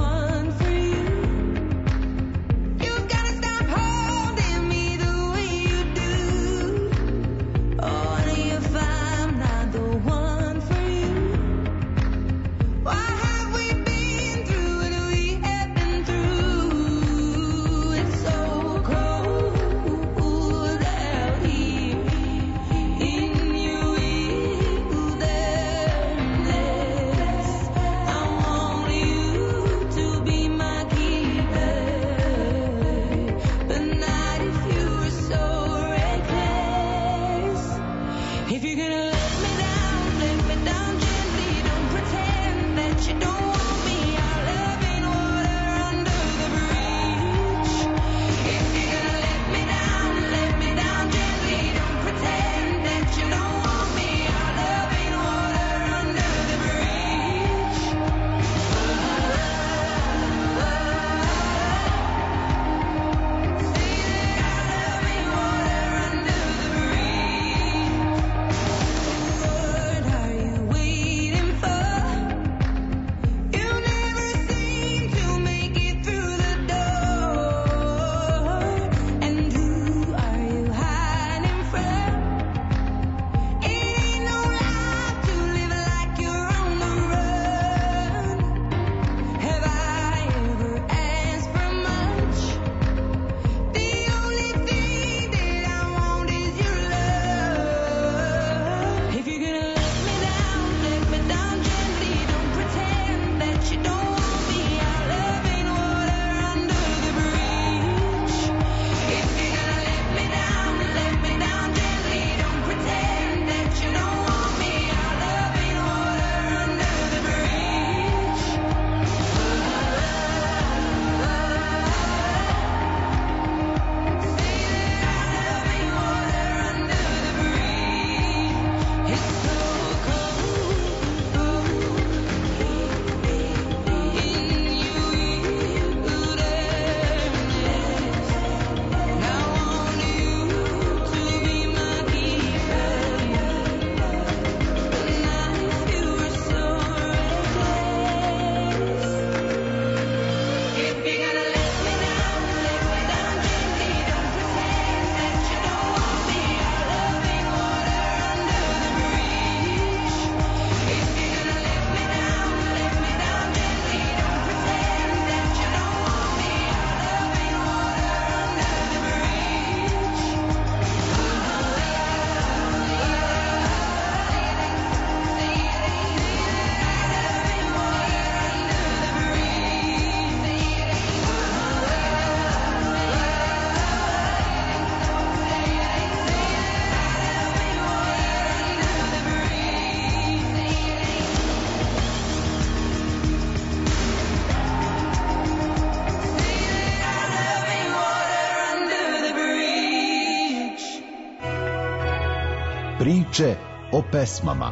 Priče o pesmama.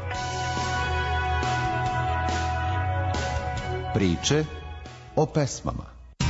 Priče o pesmama.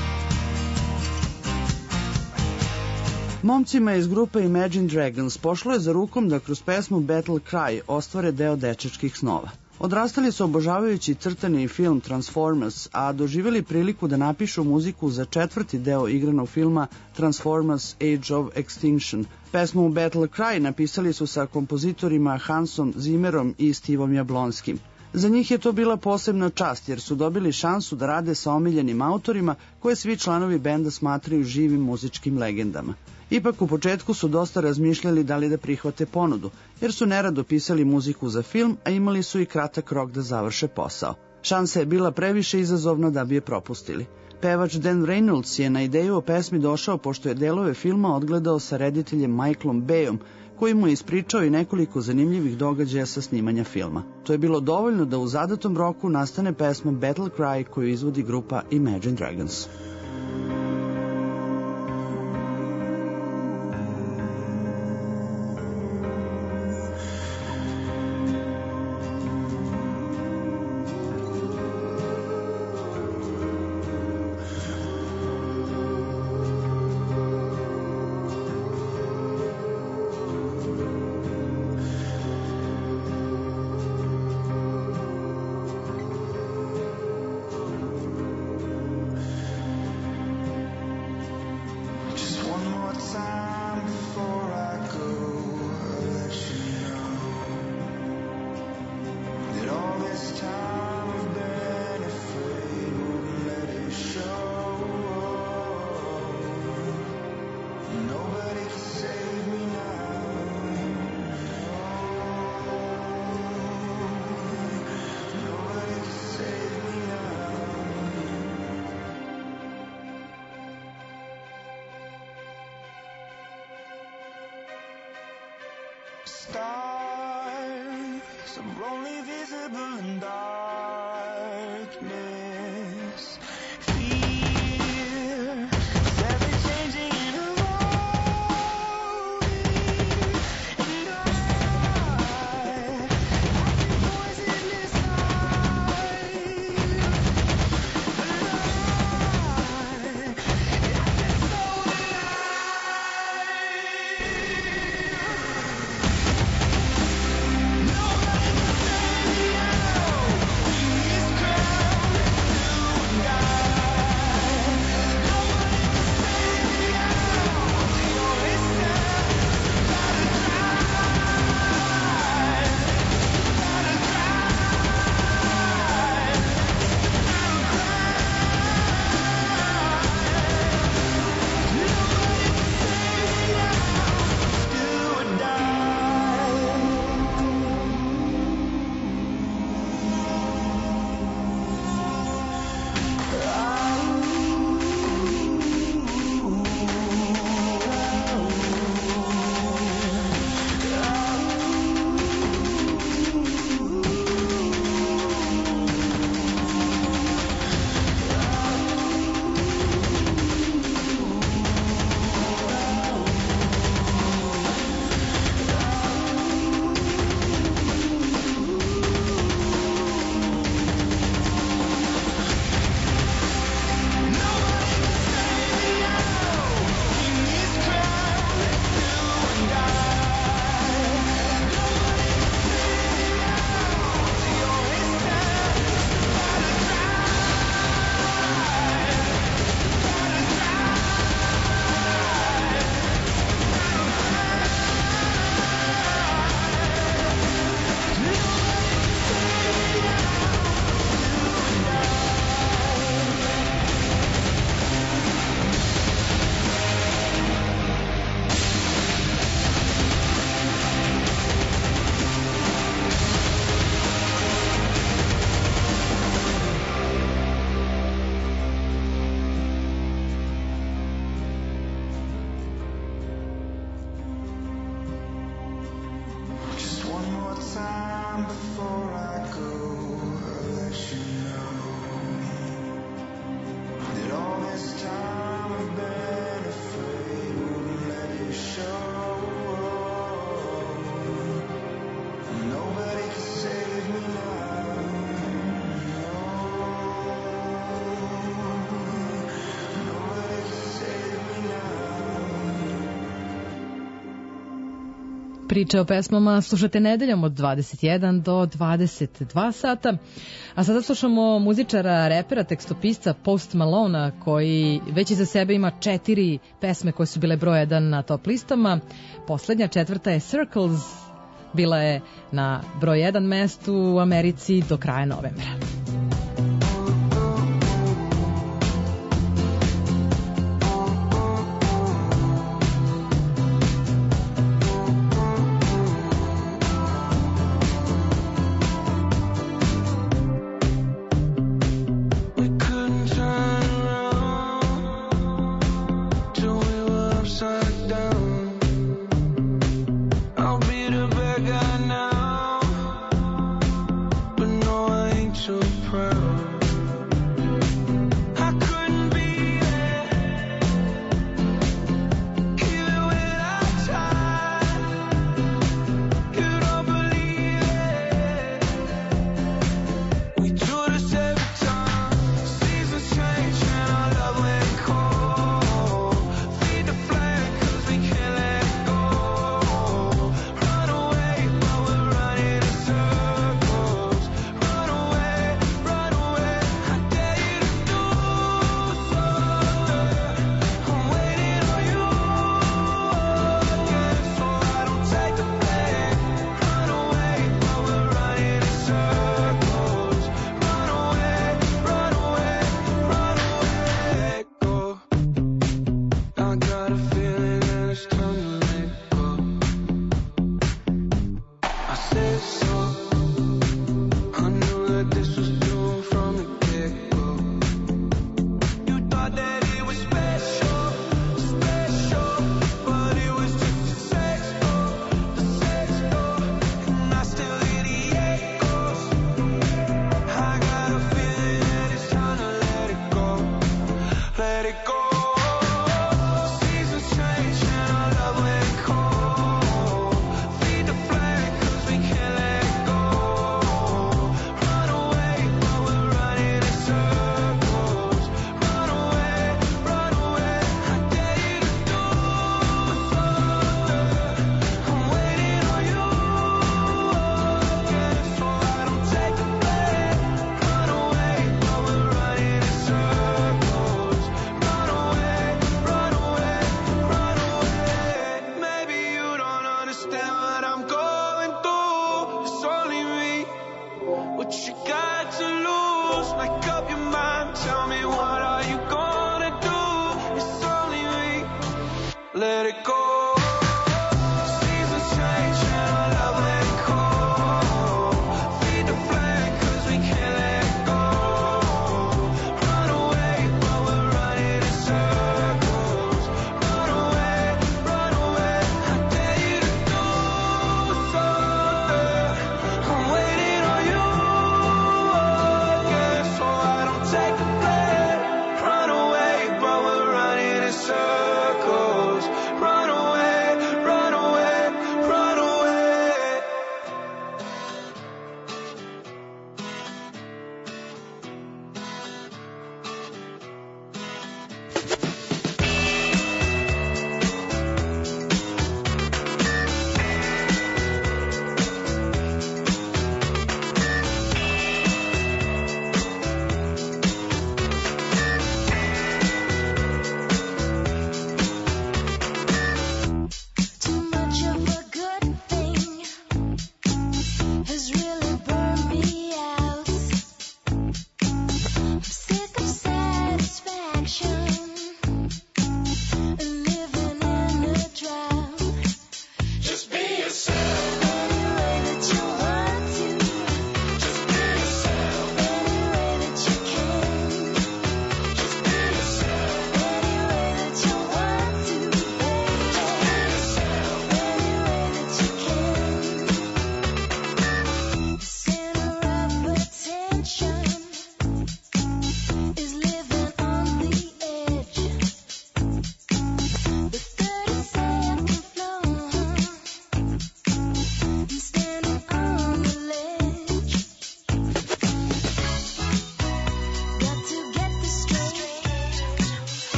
Momcima iz grupe Imagine Dragons pošlo je za rukom da kroz pesmu Battle Cry ostvare deo dečačkih snova. Odrastali su obožavajući crtani film Transformers, a doživjeli priliku da napišu muziku za četvrti deo igranog filma Transformers Age of Extinction. Pesmu Battle Cry napisali su sa kompozitorima Hansom Zimmerom i Stevom Jablonskim. Za njih je to bila posebna čast jer su dobili šansu da rade sa omiljenim autorima koje svi članovi benda smatraju živim muzičkim legendama. Ipak u početku su dosta razmišljali da li da prihvate ponudu, jer su nerado pisali muziku za film, a imali su i kratak rok da završe posao. Šansa je bila previše izazovna da bi je propustili. Pevač Dan Reynolds je na ideju o pesmi došao pošto je delove filma odgledao sa rediteljem Michaelom Bayom, koji mu je ispričao i nekoliko zanimljivih događaja sa snimanja filma. To je bilo dovoljno da u zadatom roku nastane pesma Battle Cry koju izvodi grupa Imagine Dragons. Stars are only visible in darkness. Fear is ever changing and evolving. And I, like a poison inside. But I, like a soul Priče o pesmama slušate nedeljom od dvadeset jedan do dvadeset dva sata. A sada slušamo muzičara, repera, tekstopisca Post Malona, koji već iza sebe ima četiri pesme koje su bile broj jedan na top listama. Poslednja, četvrta je Circles, bila je na broj jedan mestu u Americi do kraja novembra. Run away,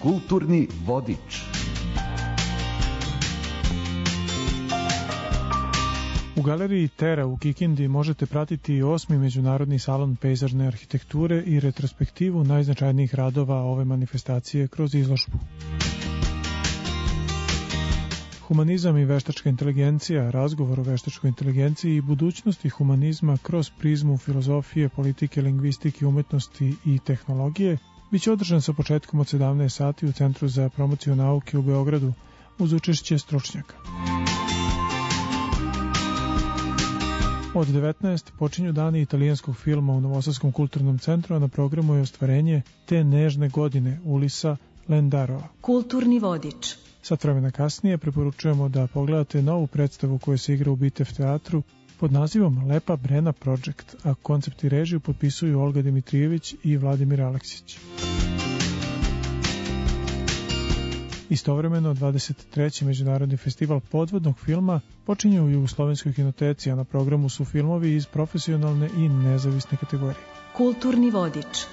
Kulturni vodič. U galeriji Tera u Kikindi možete pratiti osmi međunarodni salon pejzažne arhitekture i retrospektivu najznačajnijih radova ove manifestacije kroz izložbu. Humanizam i veštačka inteligencija, razgovor o veštačkoj inteligenciji i budućnosti humanizma kroz prizmu filozofije, politike, lingvistike, umetnosti i tehnologije biće održan sa početkom od sedamnaest sati u Centru za promociju nauke u Beogradu uz učešće stručnjaka. Od devetnaest počinju dani italijanskog filma u Novosadskom kulturnom centru, a na programu je ostvarenje Te nežne godine Ulisa Lendarova. Kulturni vodič. Sat vremena kasnije preporučujemo da pogledate novu predstavu koja se igra u Bitev teatru pod nazivom Lepa Brena Project, a koncept i režiju potpisuju Olga Dimitrijević i Vladimir Aleksić. Istovremeno, dvadeset treći Međunarodni festival podvodnog filma počinje u Jugoslovenskoj kinoteci, a na programu su filmovi iz profesionalne i nezavisne kategorije. Kulturni vodič.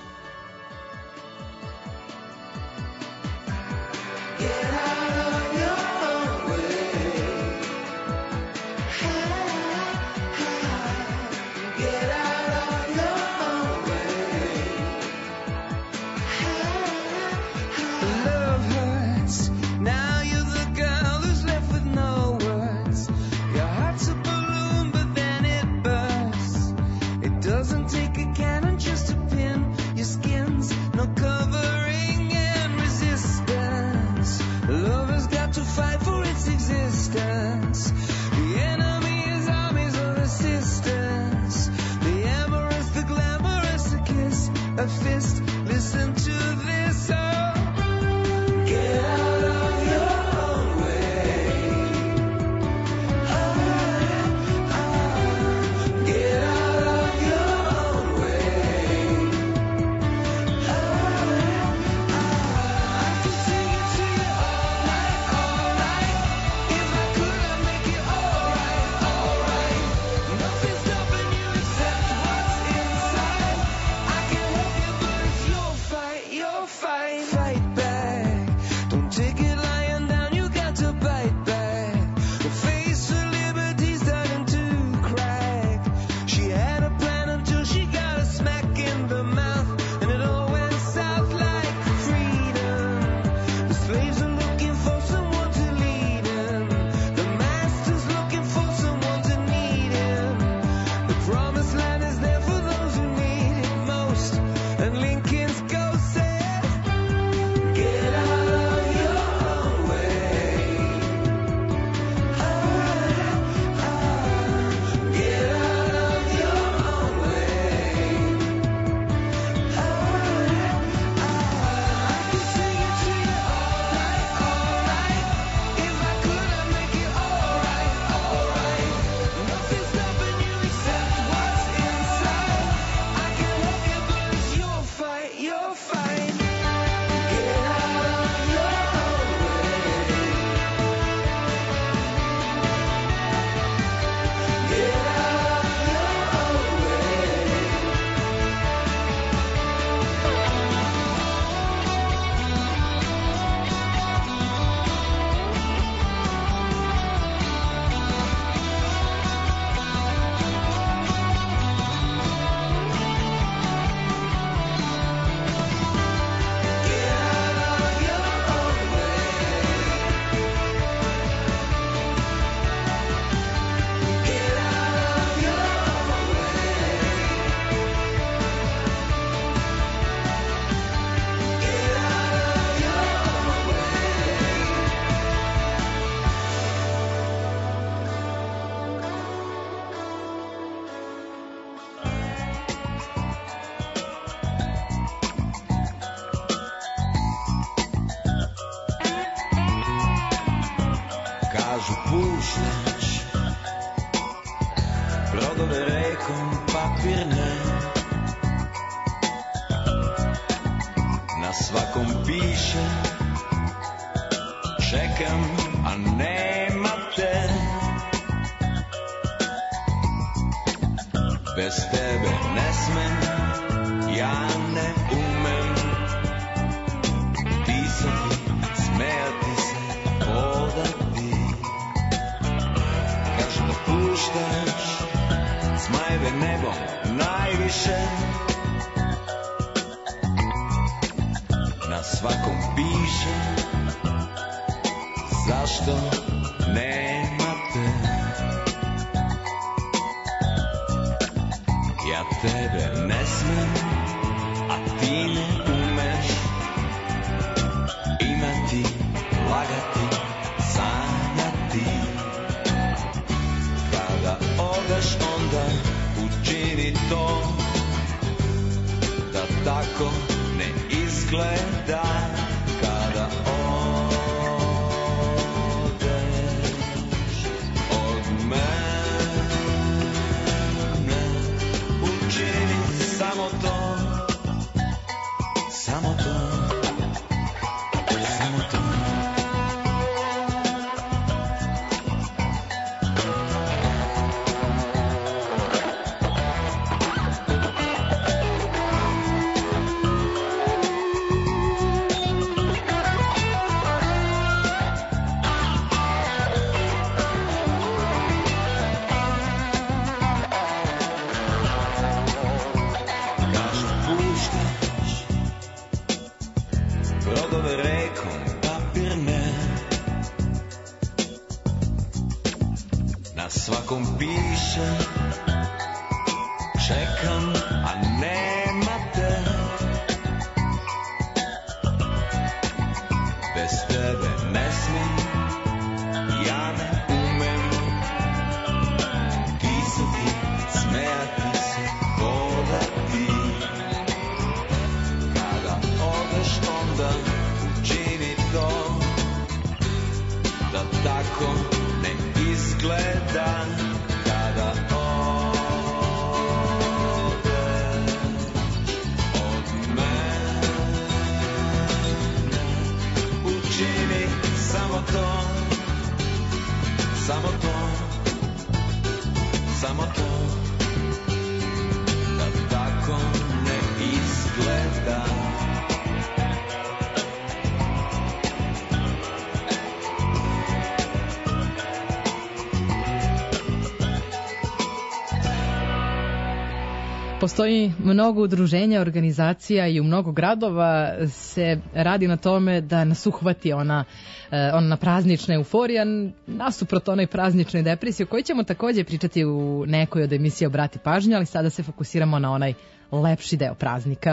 puštač brodove rekom papirne, na svakom piše čekam, a nema te. Bez tebe ne smem, ja ne umem pisati što nemate. Ja tebe ne smem, a ti ne umeš imati, lagati, sanjati. Kada odeš onda učini to da tako ne izgleda. Kada odeš od mene, učini samo to, samo to, samo to. Brodove rekom papirne, na svakom piše čekam, a nema te. Bez tebe ne smijem, ja ne umem pisati, smejati se, hodati. Kada odeš onda učini to da tako ne izgleda. Kada odeš od mene, učini samo to, samo to, samo to, da tako ne izgleda. Postoji mnogo udruženja, organizacija i u mnogo gradova se radi na tome da nas uhvati ona, ona praznična euforija, nasuprot onoj prazničnoj depresiji o kojoj ćemo takođe pričati u nekoj od emisija Obrati pažnju, ali sada se fokusiramo na onaj lepši deo praznika.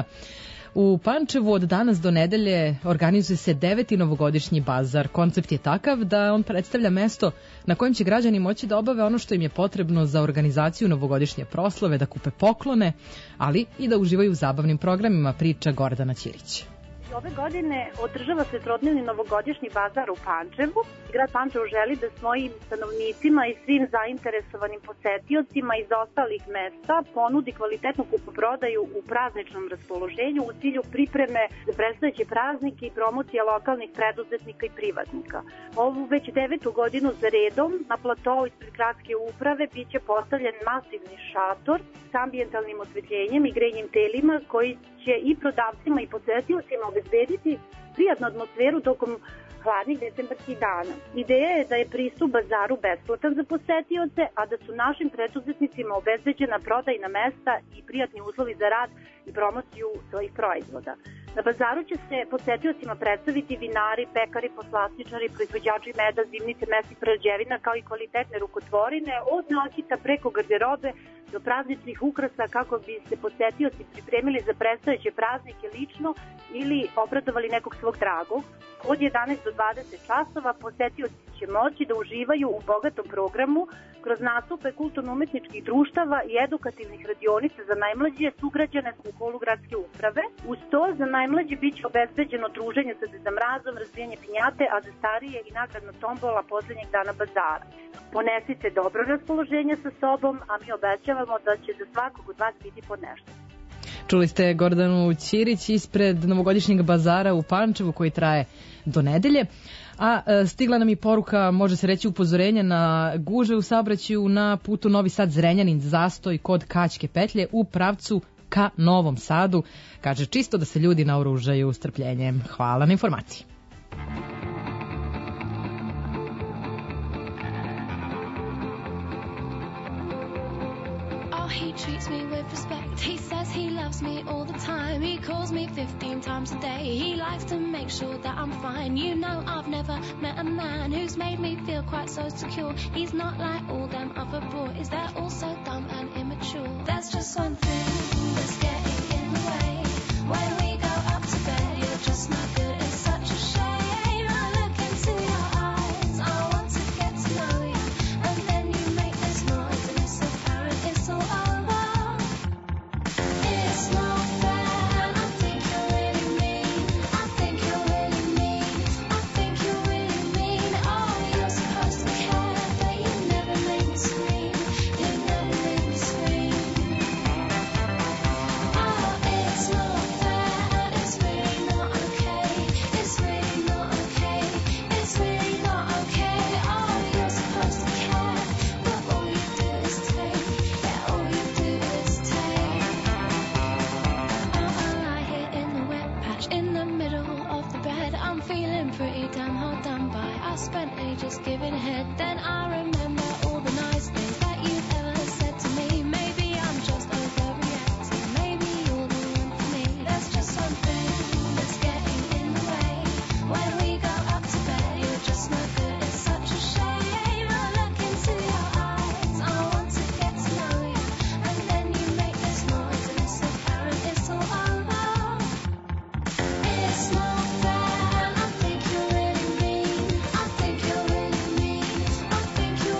U Pančevu od danas do nedelje organizuje se deveti novogodišnji bazar. Koncept je takav da on predstavlja mesto na kojem će građani moći da obave ono što im je potrebno za organizaciju novogodišnje proslave, da kupe poklone, ali i da uživaju u zabavnim programima, priča Gordana Ćirić. Ove godine održava se trodnevni novogodišnji bazar u Pančevu. Grad Pančevo želi da svojim stanovnicima i svim zainteresovanim posetiocima iz ostalih mesta ponudi kvalitetnu kupoprodaju u prazničnom raspoloženju u cilju pripreme za predstojeće praznike i promocije lokalnih preduzetnika i privatnika. Ovu već devetu godinu za redom na platovu ispred gradske uprave biće postavljen masivni šator s ambijentalnim osvetljenjem i grejnim telima koji će i prodavcima i posetiocima obezbediti prijatnu atmosferu tokom hladnih decembarskih dana. Ideja je da je pristup bazaru besplatan za posetioce, a da su našim preduzetnicima obezbeđena prodajna mesta i prijatni uslovi za rad i promociju svojih proizvoda. Na bazaru će se posetiocima predstaviti vinari, pekari, poslasničari, proizvođači meda, zimnice, mesnih prerađevina, kao i kvalitetne rukotvorine, od nakita preko garderobe do prazničnih ukrasa kako bi se posetioci pripremili za predstojeće praznike lično ili obradovali nekog svog dragog. Od jedanaest do dvadeset časova posetioci će moći da uživaju u bogatom programu kroz nastupe kulturno-umetničkih društava i edukativnih radionica za najmlađe sugrađane u holu gradske uprave. Uz to za najmlađe biće obezbeđeno druženje sa Deda Mrazom, razbijanje pinjate, a za starije i nagradna tombola poslednjeg dana bazara. Ponesite dobro raspoloženje sa sobom, a mi obećavamo da će za svakog od vas biti po nešto. Čuli ste Gordanu Ćirić ispred novogodišnjeg bazara u Pančevu koji traje do nedelje. A e, stigla nam i poruka, može se reći upozorenje na gužve u saobraćaju na putu Novi Sad-Zrenjanin, zastoj kod Kaćke petlje u pravcu ka Novom Sadu. Kaže čisto da se ljudi naoružaju strpljenjem. Hvala na informaciji. I'll hate treats me with respect. He says he loves me all the time. He calls me fifteen times a day. He likes to make sure that I'm fine. You know I've never met a man who's made me feel quite so secure. He's not like all them other boys. They're all so dumb and immature. There's just one thing that's getting in the way. When we go up to bed, you're just not good. It's such a shame. I look into your eyes. I want to get to know you. And then you make this noise and it's apparent it's all over. It's not fair and I think you're really mean. I think you're really mean. I think you're really mean. Oh, you're supposed to care, but you never make me scream. You never make me scream. Oh, it's not fair and it's really not okay. It's really not okay. It's really not okay. Oh, you're supposed to care, but all you do is take. Yeah, all you do is take. Oh, I lie here in the wet patch in the middle of the bed. I'm feeling pretty damn hard done by. I spent ages giving head. Then I remember all the nice things that you've ever said to me. Maybe I'm just overreacting. Maybe you're the one for me. There's just one thing that's getting in the way. When we go up to bed, you're just not good. It's such a shame. I look into your eyes. I want to get to know you. And then you make this noise and it's apparent it's all over. It's not fair and I think you're really mean. I think you're really mean. I think you're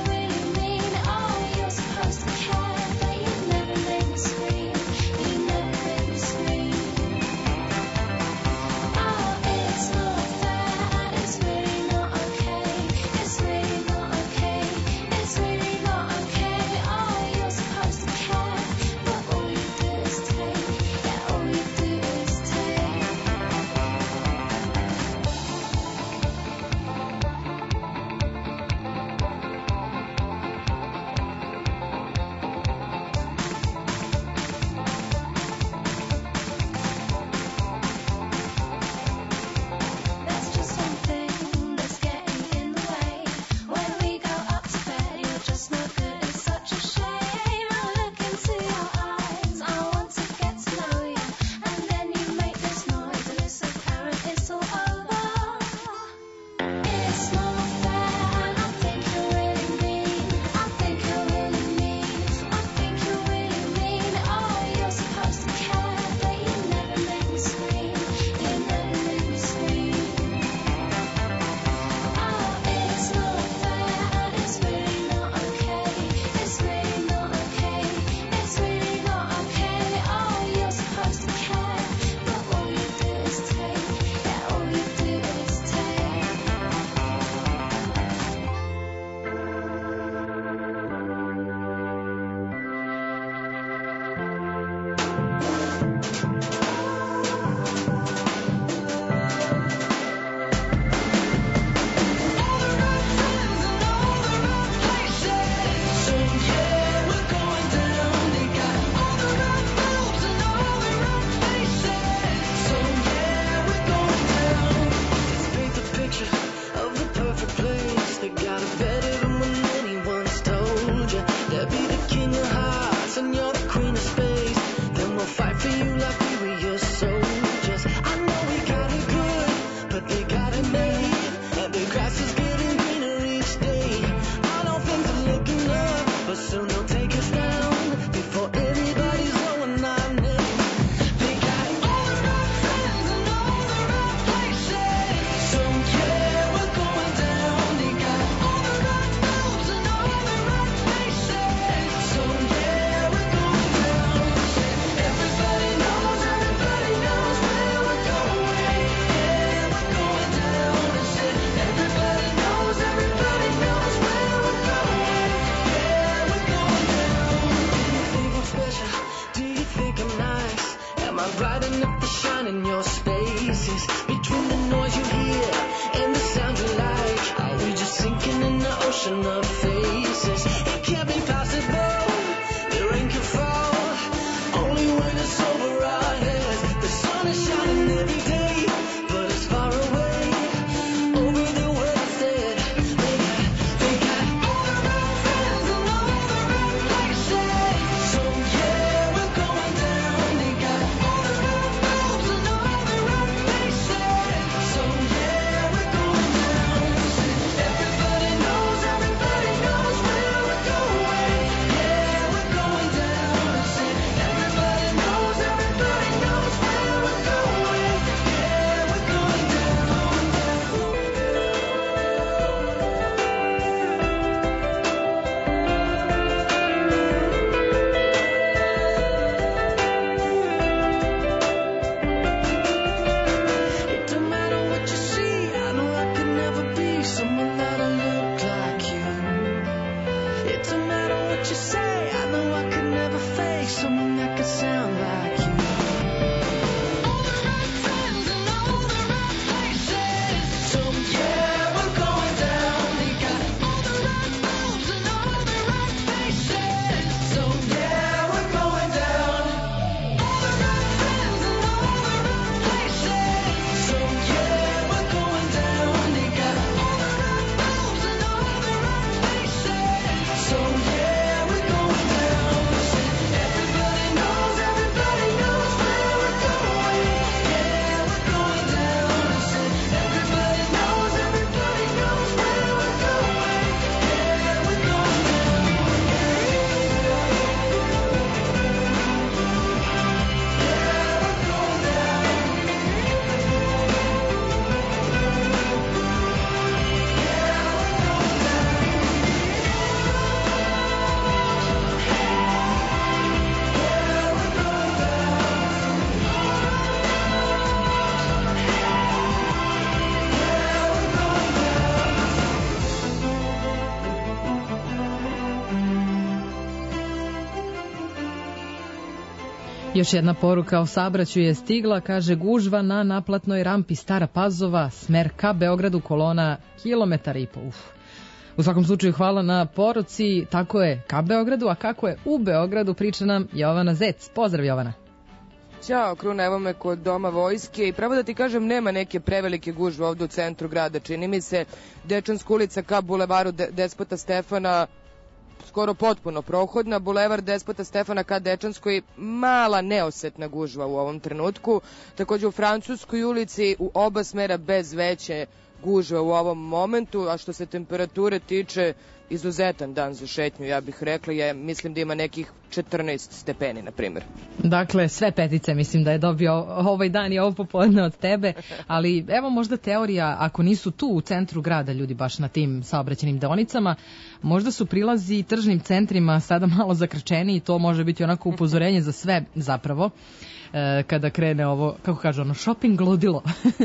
Još jedna poruka o saobraćaju je stigla, kaže gužva na naplatnoj rampi Stara Pazova, smer ka Beogradu, kolona kilometar i po. Uf. U svakom slučaju hvala na poruci, tako je ka Beogradu, a kako je u Beogradu priča nam Jovana Zec. Pozdrav Jovana. Ćao, Kruna, evo me kod Doma vojske i pravo da ti kažem, nema neke prevelike gužve ovdje u centru grada, čini mi se. Dečanska ulica ka bulevaru De- Despota Stefana skoro potpuno prohodna, bulevar Despota Stefana ka Dečanskoj mala neosetna gužva u ovom trenutku. Također u Francuskoj ulici u oba smera bez veće gužve u ovom momentu, a što se temperature tiče, izuzetan dan za šetnju, ja bih rekla, je, mislim da ima nekih četrnaest stepeni, na primjer. Dakle, sve petice mislim da je dobio ovaj dan i ovo popodne od tebe, ali evo možda teorija, ako nisu tu u centru grada ljudi baš na tim saobraćenim deonicama, možda su prilazi tržnim centrima sada malo zakrčeni i to može biti onako upozorenje za sve zapravo, e, kada krene ovo, kako kaže ono, shopping ludilo.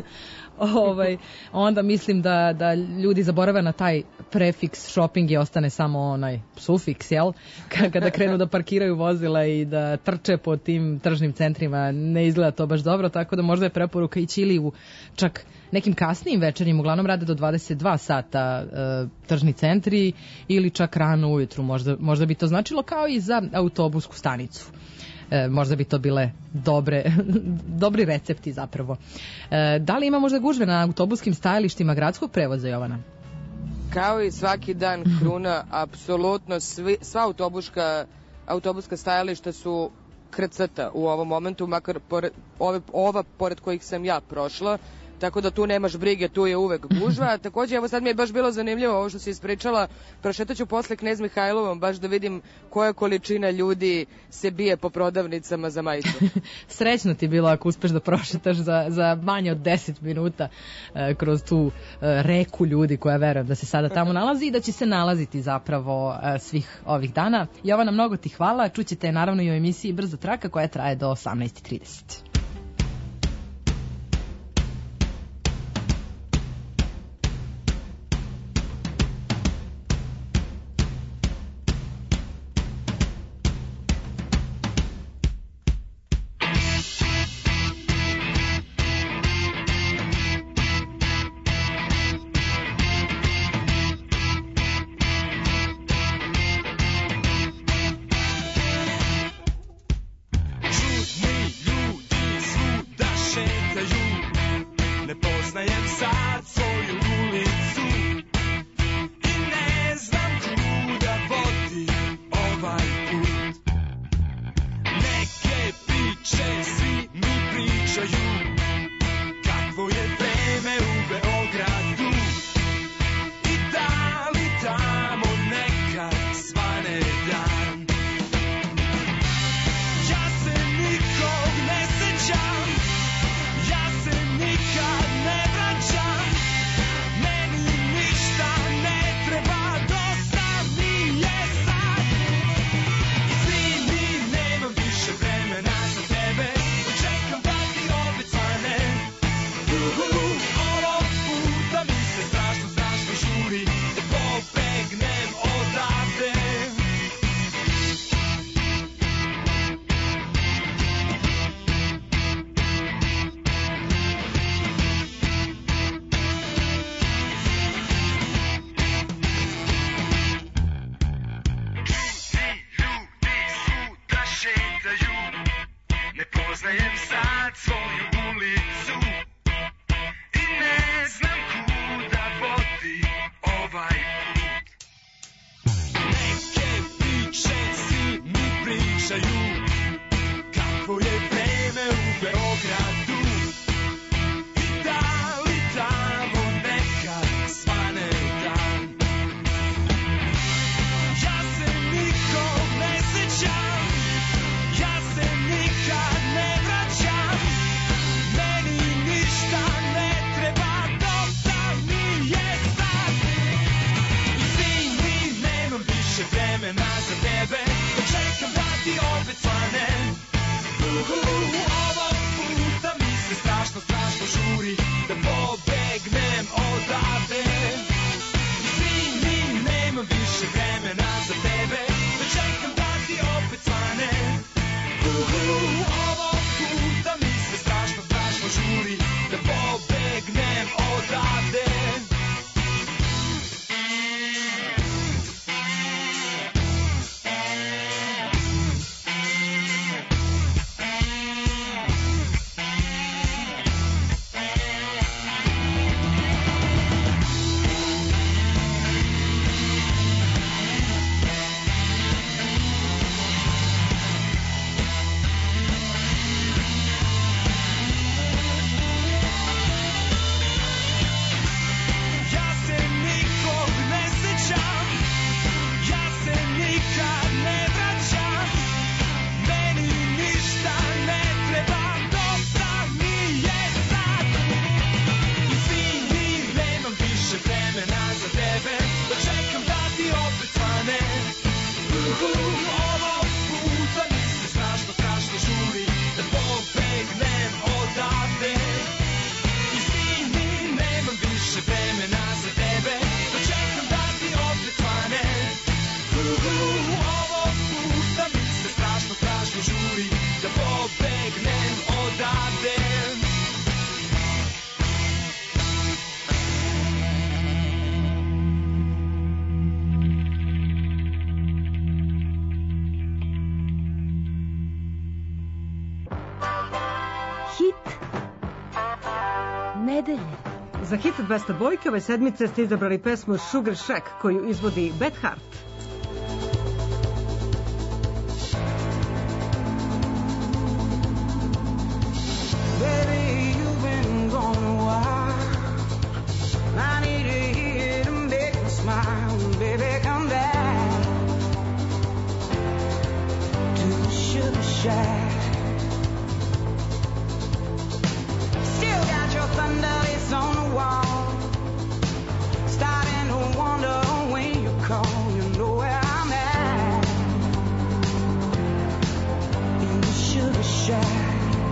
Ovaj, onda mislim da, da ljudi zaborave na taj prefiks shopping i ostane samo onaj sufiks, jel? Kada krenu da parkiraju vozila i da trče po tim tržnim centrima, ne izgleda to baš dobro, tako da možda je preporuka ići ili u čak nekim kasnijim večernjim, uglavnom rade do dvadeset dva sata e, tržni centri ili čak rano ujutru, možda, možda bi to značilo kao i za autobusku stanicu. E, možda bi to bile dobre, dobri recepti zapravo. E, da li ima možda gužve na autobuskim stajalištima gradskog prevoza, Jovana? Kao i svaki dan, Kruna, apsolutno svi, sva autobuška, autobuska stajališta su krcata u ovom momentu, makar pored, ove, ova pored kojih sam ja prošla, tako da tu nemaš brige, tu je uvek gužva. A također, evo sad mi je baš bilo zanimljivo ovo što si ispričala, prošetaću posle Knez Mihajlovom baš da vidim koja količina ljudi se bije po prodavnicama za majicu. Srećno ti bilo ako uspeš da prošetaš za, za manje od deset minuta e, kroz tu e, reku ljudi koja verujem da se sada tamo nalazi i da će se nalaziti zapravo e, svih ovih dana. Jovana, mnogo ti hvala, čućete naravno i u emisiji Brza traka koja traje do osamnaest i trideset. Ooh, nedelje. Za hit dvesta dvojke ove sedmice ste izabrali pesmu Sugar Shack koju izvodi Beth Hart. Baby, you've been gone a while. I need to hear to make me smile. Baby, come back to the Sugar Shack. Still got your thunder, it's on the wall. Starting to wonder when you call. You know where I'm at. In the Sugar Shack.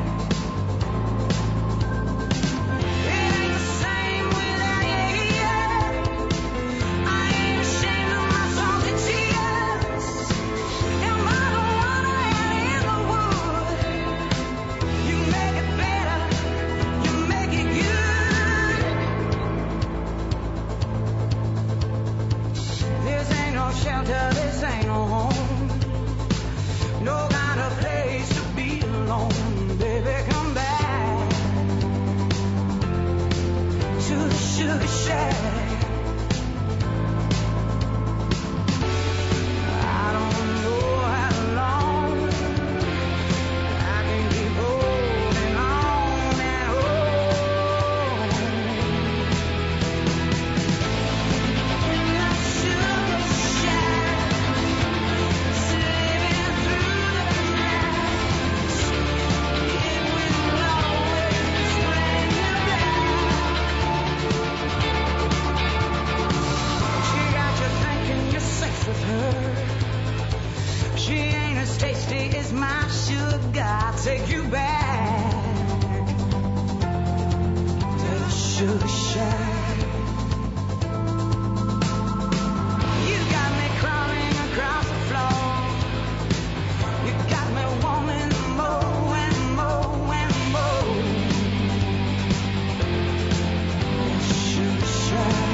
Shelter, this ain't no home. No kind of place to be alone. Baby, come back to the Sugar Shack. I don't know how long I can keep holding on and on. In the Sugar Shack. With her, she ain't as tasty as my sugar. I'll take you back to the Sugar Shack. You got me crawling across the floor. You got me wanting more and more and more. The Sugar Shack.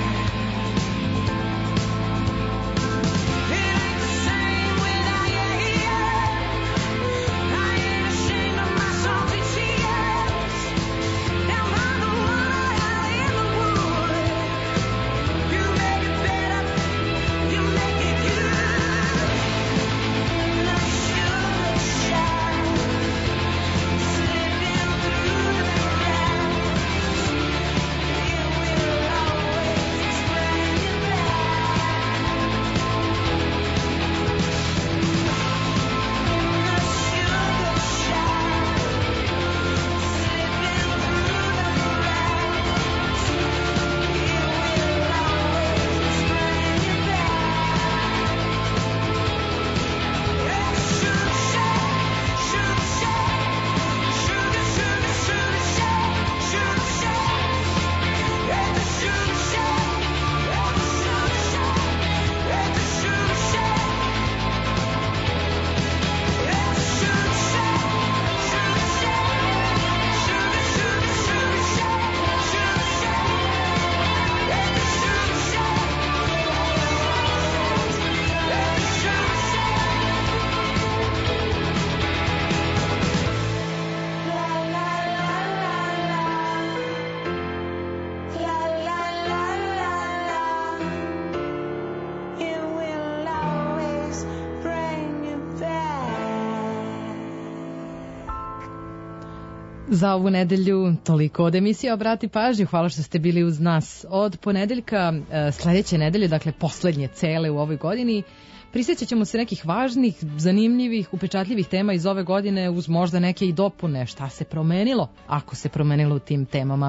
Za ovu nedelju toliko od emisije Obrati pažnju. Hvala što ste bili uz nas od ponedeljka. E, sledeće nedelje, dakle poslednje cele u ovoj godini, prisjećat ćemo se nekih važnih, zanimljivih, upečatljivih tema iz ove godine uz možda neke i dopune. Šta se promenilo, ako se promenilo u tim temama.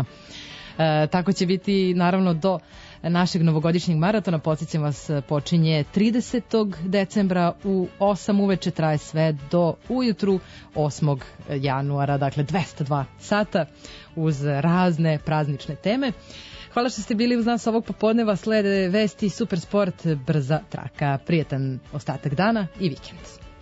E, tako će biti naravno do našeg novogodišnjeg maratona. Podsjećam vas, počinje tridesetog decembra u osam uveče, traje sve do ujutru osmog januara, dakle dvesta dva sata uz razne praznične teme. Hvala što ste bili uz nas ovog popodneva. Slede vesti, super sport, brza traka. Prijetan ostatak dana i vikend.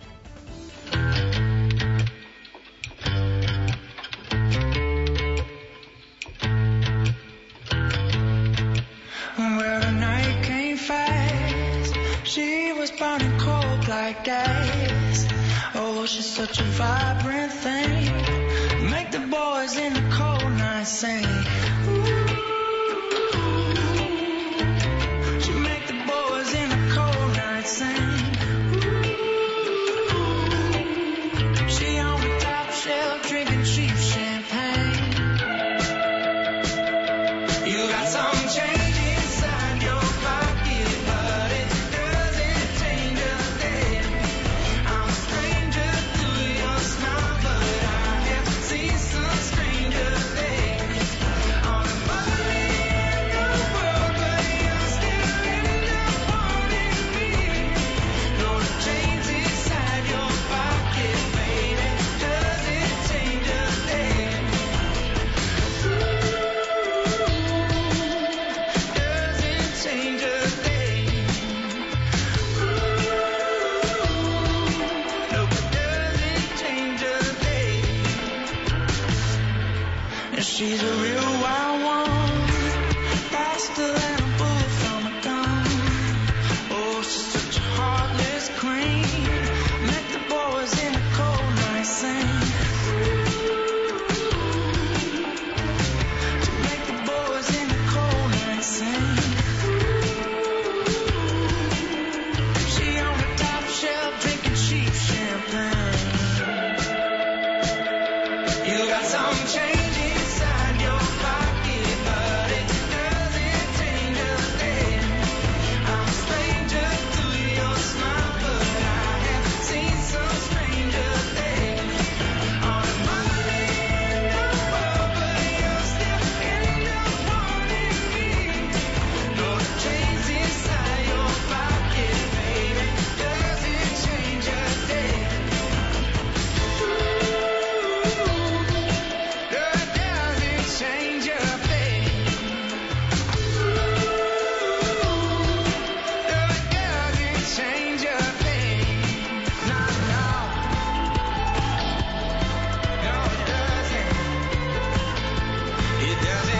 Well, the night came fast. She was burning cold like gas. Oh, she's such a vibrant thing. Make the boys in the cold night sing. Ooh. I want, faster than a bullet from a gun. Oh, she's such a heartless queen. Met the boys in a cold night sing. To make the boys in a cold night sing. She on the top shelf drinking cheap champagne. You got some change inside your pocket, but it doesn't change a thing. I'm a stranger to your smile, but I have seen some stranger things. On a Monday in the world, but you're still end up wanting me. No, the change inside your pocket, baby, doesn't change a thing. Change your thing. No, it doesn't change your thing. No, no. No, it doesn't. It doesn't